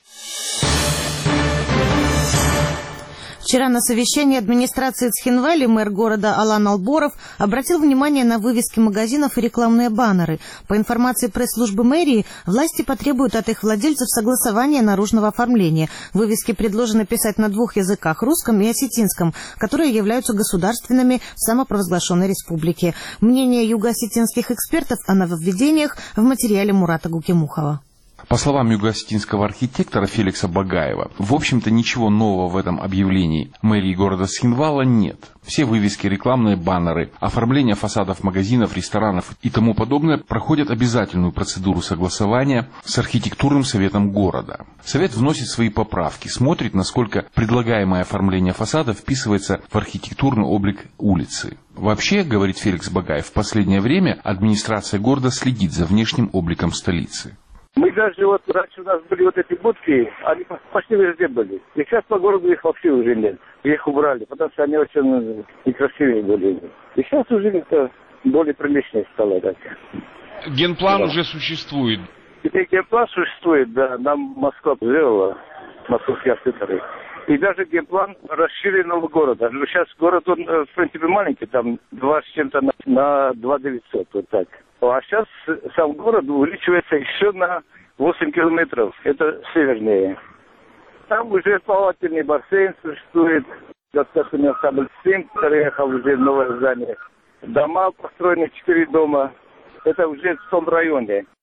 Вчера на совещании администрации Цхинвали мэр города Алан Алборов обратил внимание на вывески магазинов и рекламные баннеры. По информации пресс-службы мэрии, власти потребуют от их владельцев согласования наружного оформления. Вывески предложено писать на двух языках – русском и осетинском, которые являются государственными в самопровозглашенной республике. Мнение юго-осетинских экспертов о нововведениях в материале Мурата Гукимухова. По словам юго-осетинского архитектора Феликса Багаева, в общем-то ничего нового в этом объявлении мэрии города Цхинвала нет. Все вывески, рекламные баннеры, оформление фасадов магазинов, ресторанов и тому подобное проходят обязательную процедуру согласования с архитектурным советом города. Совет вносит свои поправки, смотрит, насколько предлагаемое оформление фасада вписывается в архитектурный облик улицы. Вообще, говорит Феликс Багаев, в последнее время администрация города следит за внешним обликом столицы. Мы даже раньше у нас были эти будки, они почти везде были. И сейчас по городу их вообще уже нет. Их убрали, потому что они очень некрасивые были. И сейчас уже это более приличные стало. Так. Генплан уже существует. Теперь генплан существует, да, нам Москва сделала, московские архитекторы. И даже генплан расширенного города. Сейчас город, он, в принципе, маленький, там 2 с чем-то на 2900, вот так. А сейчас сам город увеличивается еще на 8 километров. Это севернее. Там уже плавательный бассейн существует. Государственный ансамбль «Сим» переехал уже в новое здание. Дома построены, 4 дома. Это уже в том районе.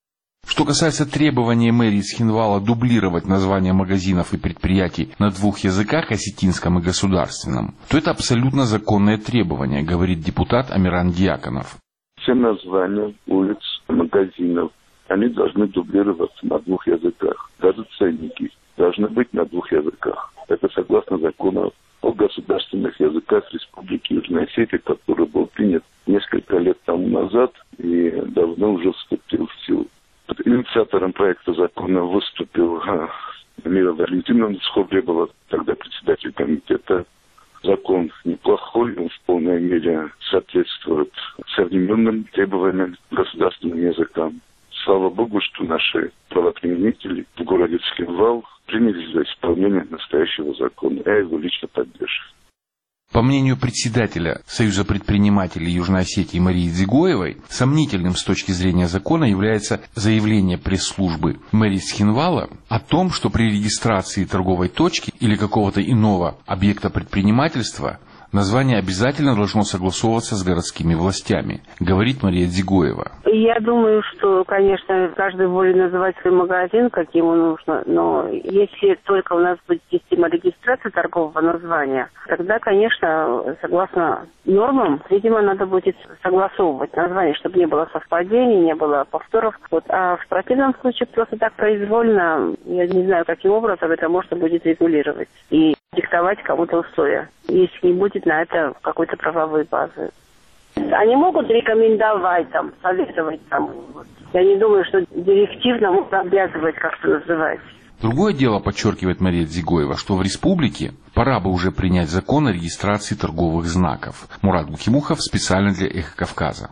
Что касается требования мэрии Цхинвала дублировать названия магазинов и предприятий на 2 языках, осетинском и государственном, то это абсолютно законное требование, говорит депутат Амиран Дьяконов. Все названия улиц, магазинов, они должны дублироваться на 2 языках. Даже ценники должны быть на 2 языках. Это согласно закону о государственных языках Республики Южная Осетия, который был принят несколько лет тому назад и давно уже вступил в силу. Инициатором проекта закона выступил Мира Валентиновна Схобре, была тогда председатель комитета. Закон неплохой, он в полной мере соответствует современным требованиям государственным языкам. Слава Богу, что наши правоприменители в городе Цхинвал принялись за исполнение настоящего закона. Я его лично поддерживаю. По мнению председателя Союза предпринимателей Южной Осетии Марии Дзигоевой, сомнительным с точки зрения закона является заявление пресс-службы мэрии Цхинвала о том, что при регистрации торговой точки или какого-то иного объекта предпринимательства название обязательно должно согласовываться с городскими властями, говорит Мария Дзигоева. Я думаю, что, конечно, каждый волен называть свой магазин, как ему нужно, но если только у нас будет система регистрации торгового названия, тогда, конечно, согласно нормам, видимо, надо будет согласовывать название, чтобы не было совпадений, не было повторов. А в противном случае просто так произвольно, я не знаю, каким образом это можно будет регулировать и диктовать кому-то условия, если не будет на это какой-то правовой базы. Они могут рекомендовать, советовать. Я не думаю, что директивно могут обязывать как-то называть. Другое дело, подчеркивает Мария Дзигоева, что в республике пора бы уже принять закон о регистрации торговых знаков. Мурат Букимухов специально для «Эхо Кавказа».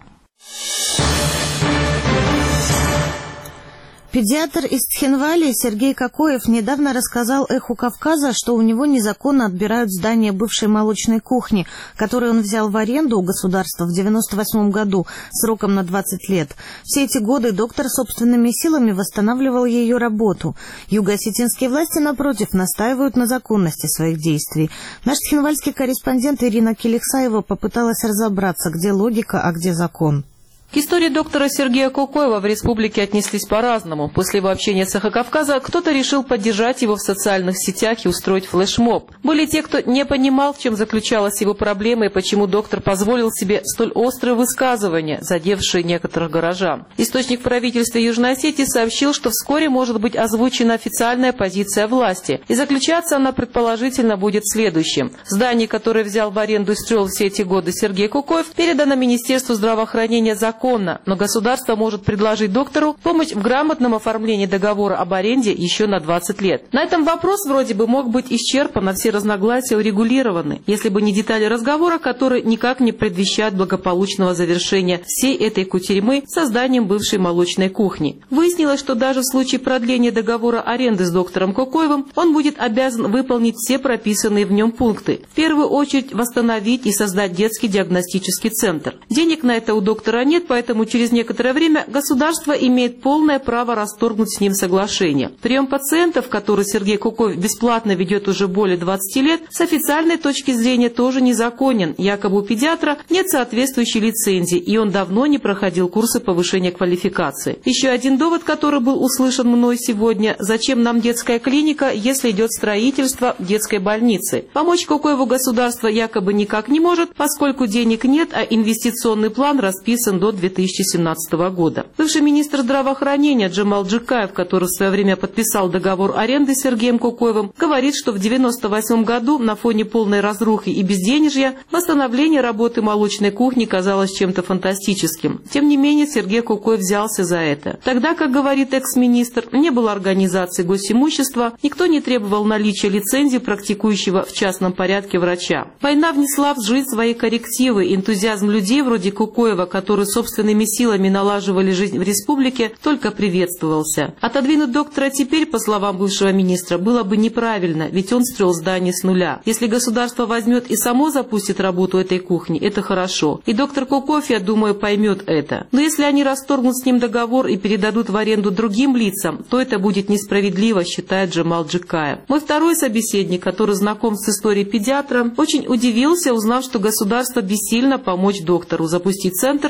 Педиатр из Цхинвали Сергей Кокоев недавно рассказал «Эху Кавказа», что у него незаконно отбирают здание бывшей молочной кухни, которую он взял в аренду у государства в 1998 году сроком на 20 лет. Все эти годы доктор собственными силами восстанавливал ее работу. Юго-осетинские власти, напротив, настаивают на законности своих действий. Наш цхинвальский корреспондент Ирина Келихсаева попыталась разобраться, где логика, а где закон. К истории доктора Сергея Кокоева в республике отнеслись по-разному. После его общения с «Эхо Кавказа» кто-то решил поддержать его в социальных сетях и устроить флешмоб. Были те, кто не понимал, в чем заключалась его проблема и почему доктор позволил себе столь острые высказывания, задевшие некоторых горожан. Источник в правительстве Южной Осетии сообщил, что вскоре может быть озвучена официальная позиция власти. И заключаться она, предположительно, будет в следующем. Здание, которое взял в аренду и строил все эти годы Сергей Кокоев, передано Министерству здравоохранения законно, но государство может предложить доктору помощь в грамотном оформлении договора об аренде еще на 20 лет. На этом вопрос вроде бы мог быть исчерпан, а все разногласия урегулированы, если бы не детали разговора, которые никак не предвещают благополучного завершения всей этой кутерьмы созданием бывшей молочной кухни. Выяснилось, что даже в случае продления договора аренды с доктором Кокоевым он будет обязан выполнить все прописанные в нем пункты. В первую очередь восстановить и создать детский диагностический центр. Денег на это у доктора нет, поэтому через некоторое время государство имеет полное право расторгнуть с ним соглашение. Прием пациентов, который Сергей Кокоев бесплатно ведет уже более 20 лет, с официальной точки зрения тоже незаконен. Якобы у педиатра нет соответствующей лицензии, и он давно не проходил курсы повышения квалификации. Еще один довод, который был услышан мной сегодня: зачем нам детская клиника, если идет строительство детской больницы? Помочь Кокоеву государство якобы никак не может, поскольку денег нет, а инвестиционный план расписан до 2017 года. Бывший министр здравоохранения Джамал Джикаев, который в свое время подписал договор аренды с Сергеем Кокоевым, говорит, что в 1998 году на фоне полной разрухи и безденежья восстановление работы молочной кухни казалось чем-то фантастическим. Тем не менее, Сергей Кокоев взялся за это. Тогда, как говорит экс-министр, не было организации госимущества, никто не требовал наличия лицензии практикующего в частном порядке врача. Война внесла в жизнь свои коррективы. Энтузиазм людей вроде Кокоева, который собственными силами налаживали жизнь в республике, только приветствовался. Отодвинуть доктора теперь, по словам бывшего министра, было бы неправильно, ведь он строил здание с нуля. Если государство возьмет и само запустит работу этой кухни, это хорошо. И доктор Кокоев, я думаю, поймет это. Но если они расторгнут с ним договор и передадут в аренду другим лицам, то это будет несправедливо, считает Джамал Джикаев. Мой второй собеседник, который знаком с историей педиатра, очень удивился, узнав, что государство бессильно помочь доктору запустить центр и молочную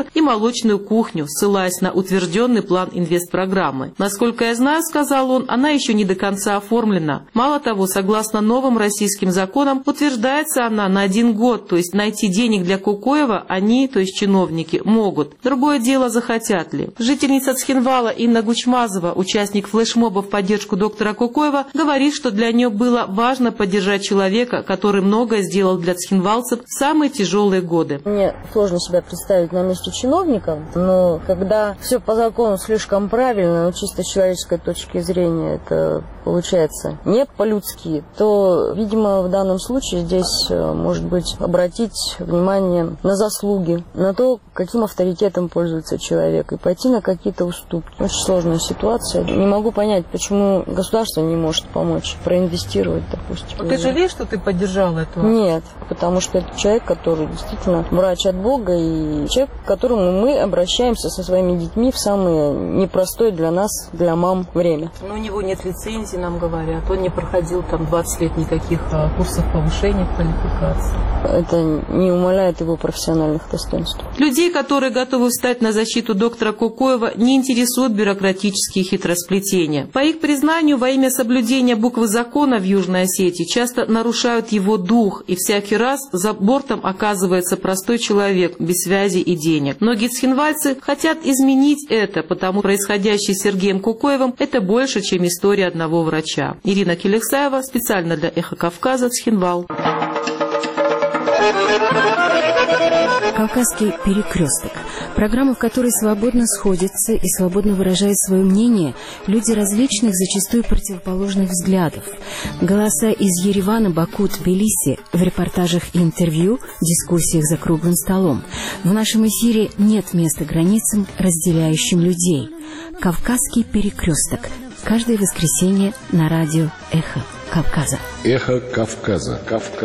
молочную кухню, ссылаясь на утвержденный план инвестпрограммы. Насколько я знаю, сказал он, она еще не до конца оформлена. Мало того, согласно новым российским законам, утверждается она на 1 год, то есть найти денег для Кокоева они, то есть чиновники, могут. Другое дело, захотят ли. Жительница Цхинвала Инна Гучмазова, участник флешмоба в поддержку доктора Кокоева, говорит, что для нее было важно поддержать человека, который многое сделал для цхинвалцев в самые тяжелые годы. Мне сложно себя представить на месте чиновников, но когда все по закону слишком правильно, но чисто с человеческой точки зрения это получается не по-людски, то, видимо, в данном случае здесь, может быть, обратить внимание на заслуги, на то, каким авторитетом пользуется человек, и пойти на какие-то уступки. Очень сложная ситуация. Не могу понять, почему государство не может помочь проинвестировать, допустим. Ты жалеешь, что ты поддержал этого? Нет, потому что это человек, который действительно врач от Бога, и человек, к которому мы обращаемся со своими детьми в самое непростое для нас, для мам, время. Но у него нет лицензии, нам говорят. Он не проходил там 20 лет никаких курсов повышения квалификации. Это не умаляет его профессиональных достоинств. Людей, которые готовы встать на защиту доктора Кокоева, не интересуют бюрократические хитросплетения. По их признанию, во имя соблюдения буквы закона в Южной Осетии часто нарушают его дух, и всякий раз за бортом оказывается простой человек без связи и денег. Многие цхинвальцы хотят изменить это, потому происходящее с Сергеем Кокоевым – это больше, чем история одного врача. Ирина Келексаева, специально для «Эхо Кавказа», Цхинвал. «Кавказский перекресток» – программа, в которой свободно сходятся и свободно выражают свое мнение люди различных, зачастую противоположных взглядов. Голоса из Еревана, Баку, Тбилиси в репортажах и интервью, дискуссиях за круглым столом. В нашем эфире нет места границам, разделяющим людей. «Кавказский перекресток» – каждое воскресенье на радио «Эхо Кавказа». «Эхо Кавказа».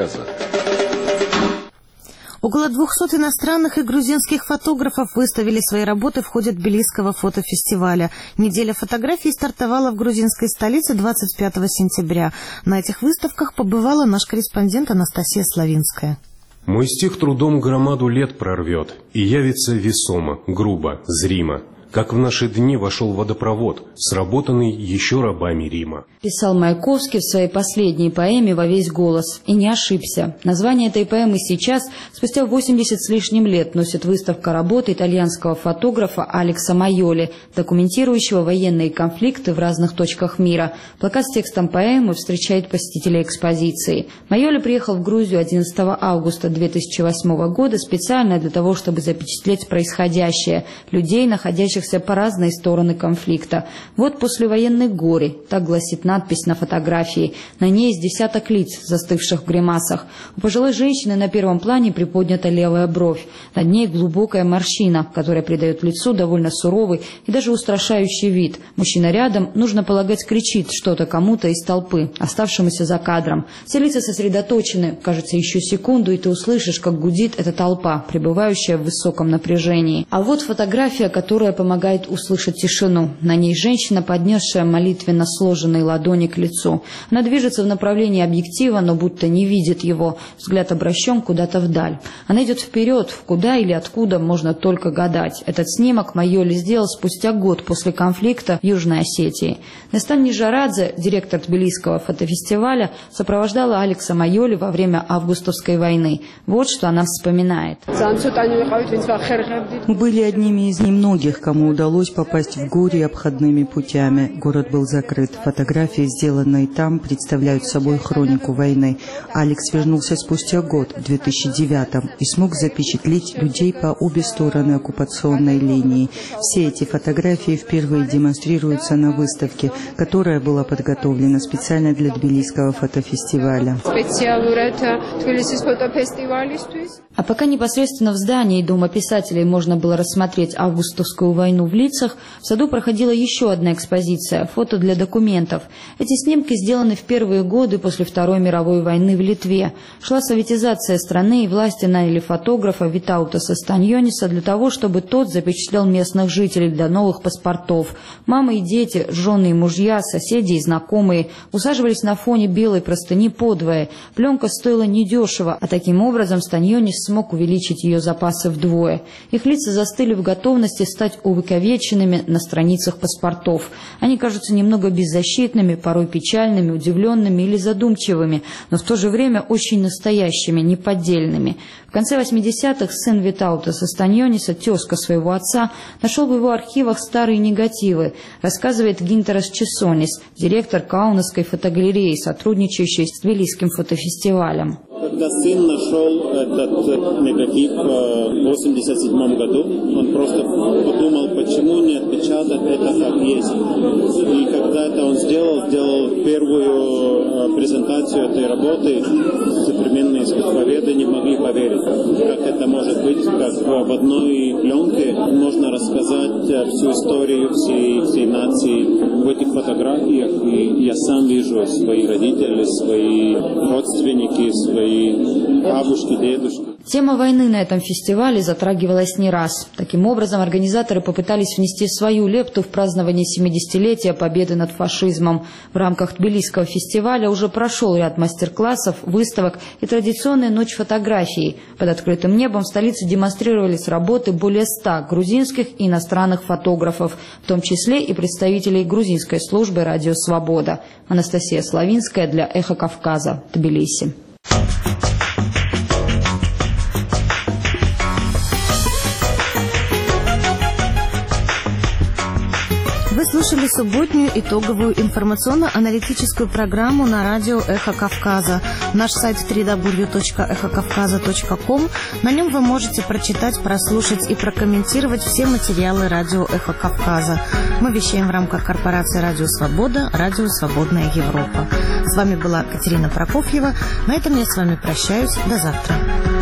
Около 200 иностранных и грузинских фотографов выставили свои работы в ходе Тбилисского фотофестиваля. Неделя фотографий стартовала в грузинской столице 25 сентября. На этих выставках побывала наш корреспондент Анастасия Славинская. Мой стих трудом громаду лет прорвет, и явится весомо, грубо, зримо, как в наши дни вошел водопровод, сработанный еще рабами Рима. Писал Маяковский в своей последней поэме «Во весь голос». И не ошибся. Название этой поэмы сейчас, спустя 80 с лишним лет, носит выставка работы итальянского фотографа Алекса Майоли, документирующего военные конфликты в разных точках мира. Плакат с текстом поэмы встречает посетителей экспозиции. Майоли приехал в Грузию 11 августа 2008 года специально для того, чтобы запечатлеть происходящее, людей, находящихся по разные стороны конфликта. Вот послевоенный горе, так гласит надпись на фотографии. На ней из десяток лиц, застывших в гримасах. У пожилой женщины на первом плане приподнята левая бровь. Над ней глубокая морщина, которая придает лицу довольно суровый и даже устрашающий вид. Мужчина рядом, нужно полагать, кричит что-то кому-то из толпы, оставшемуся за кадром. Все лица сосредоточены. Кажется, еще секунду, и ты услышишь, как гудит эта толпа, пребывающая в высоком напряжении. А вот фотография, которая помогает услышать тишину. На ней женщина, поднесшая молитвенно сложенные ладони к лицу. Она движется в направлении объектива, но будто не видит его. Взгляд обращен куда-то вдаль. Она идет вперед, в куда или откуда можно только гадать. Этот снимок Майоли сделал спустя год после конфликта в Южной Осетии. Нестан Нижарадзе, директор Тбилисского фотофестиваля, сопровождала Алекса Майоли во время августовской войны. Вот что она вспоминает. Мы были одними из немногих, кому удалось попасть в горе обходными путями. Город был закрыт. Фотографии, сделанные там, представляют собой хронику войны. Алекс вернулся спустя год, в 2009-м, и смог запечатлеть людей по обе стороны оккупационной линии. Все эти фотографии впервые демонстрируются на выставке, которая была подготовлена специально для Тбилисского фотофестиваля. А пока непосредственно в здании Дома писателей можно было рассмотреть августовскую войну, войну в лицах, в саду проходила еще одна экспозиция – фото для документов. Эти снимки сделаны в первые годы после Второй мировой войны в Литве. Шла советизация страны, и власти наняли фотографа Витаутаса Станьониса для того, чтобы тот запечатлел местных жителей для новых паспортов. Мамы и дети, жены и мужья, соседи и знакомые усаживались на фоне белой простыни подвое. Пленка стоила недешево, а таким образом Станьонис смог увеличить ее запасы вдвое. Их лица застыли в готовности стать увековеченными на страницах паспортов. Они кажутся немного беззащитными, порой печальными, удивленными или задумчивыми, но в то же время очень настоящими, неподдельными. В конце 80-х сын Витаутаса Станьониса, тезка своего отца, нашел в его архивах старые негативы, рассказывает Гинтерас Чесонис, директор Каунасской фотогалереи, сотрудничающей с Тбилисским фотофестивалем. Когда сын нашел этот негатив в 1987 году, он просто подумал, почему не отпечатать это как есть. И когда это он сделал первую презентацию этой работы, современные искусствоведы не могли поверить, как это может быть, как в одной пленке можно рассказать всю историю всей нации в этих фотографиях. И я сам вижу свои родители, свои родственники, свои бабушки, дедушки. Тема войны на этом фестивале затрагивалась не раз. Таким образом, организаторы попытались внести свою лепту в празднование 70-летия победы над фашизмом. В рамках Тбилисского фестиваля уже прошел ряд мастер-классов, выставок и традиционная ночь фотографий. Под открытым небом в столице демонстрировались работы более 100 грузинских и иностранных фотографов, в том числе и представителей грузинской службы «Радио Свобода». Анастасия Славинская для «Эхо Кавказа», Тбилиси. Вы слушали субботнюю итоговую информационно-аналитическую программу на радио «Эхо Кавказа». Наш сайт www.эхокавказа.ком. На нем вы можете прочитать, прослушать и прокомментировать все материалы радио «Эхо Кавказа». Мы вещаем в рамках корпорации «Радио Свобода», «Радио Свободная Европа». С вами была Катерина Прокофьева. На этом я с вами прощаюсь. До завтра.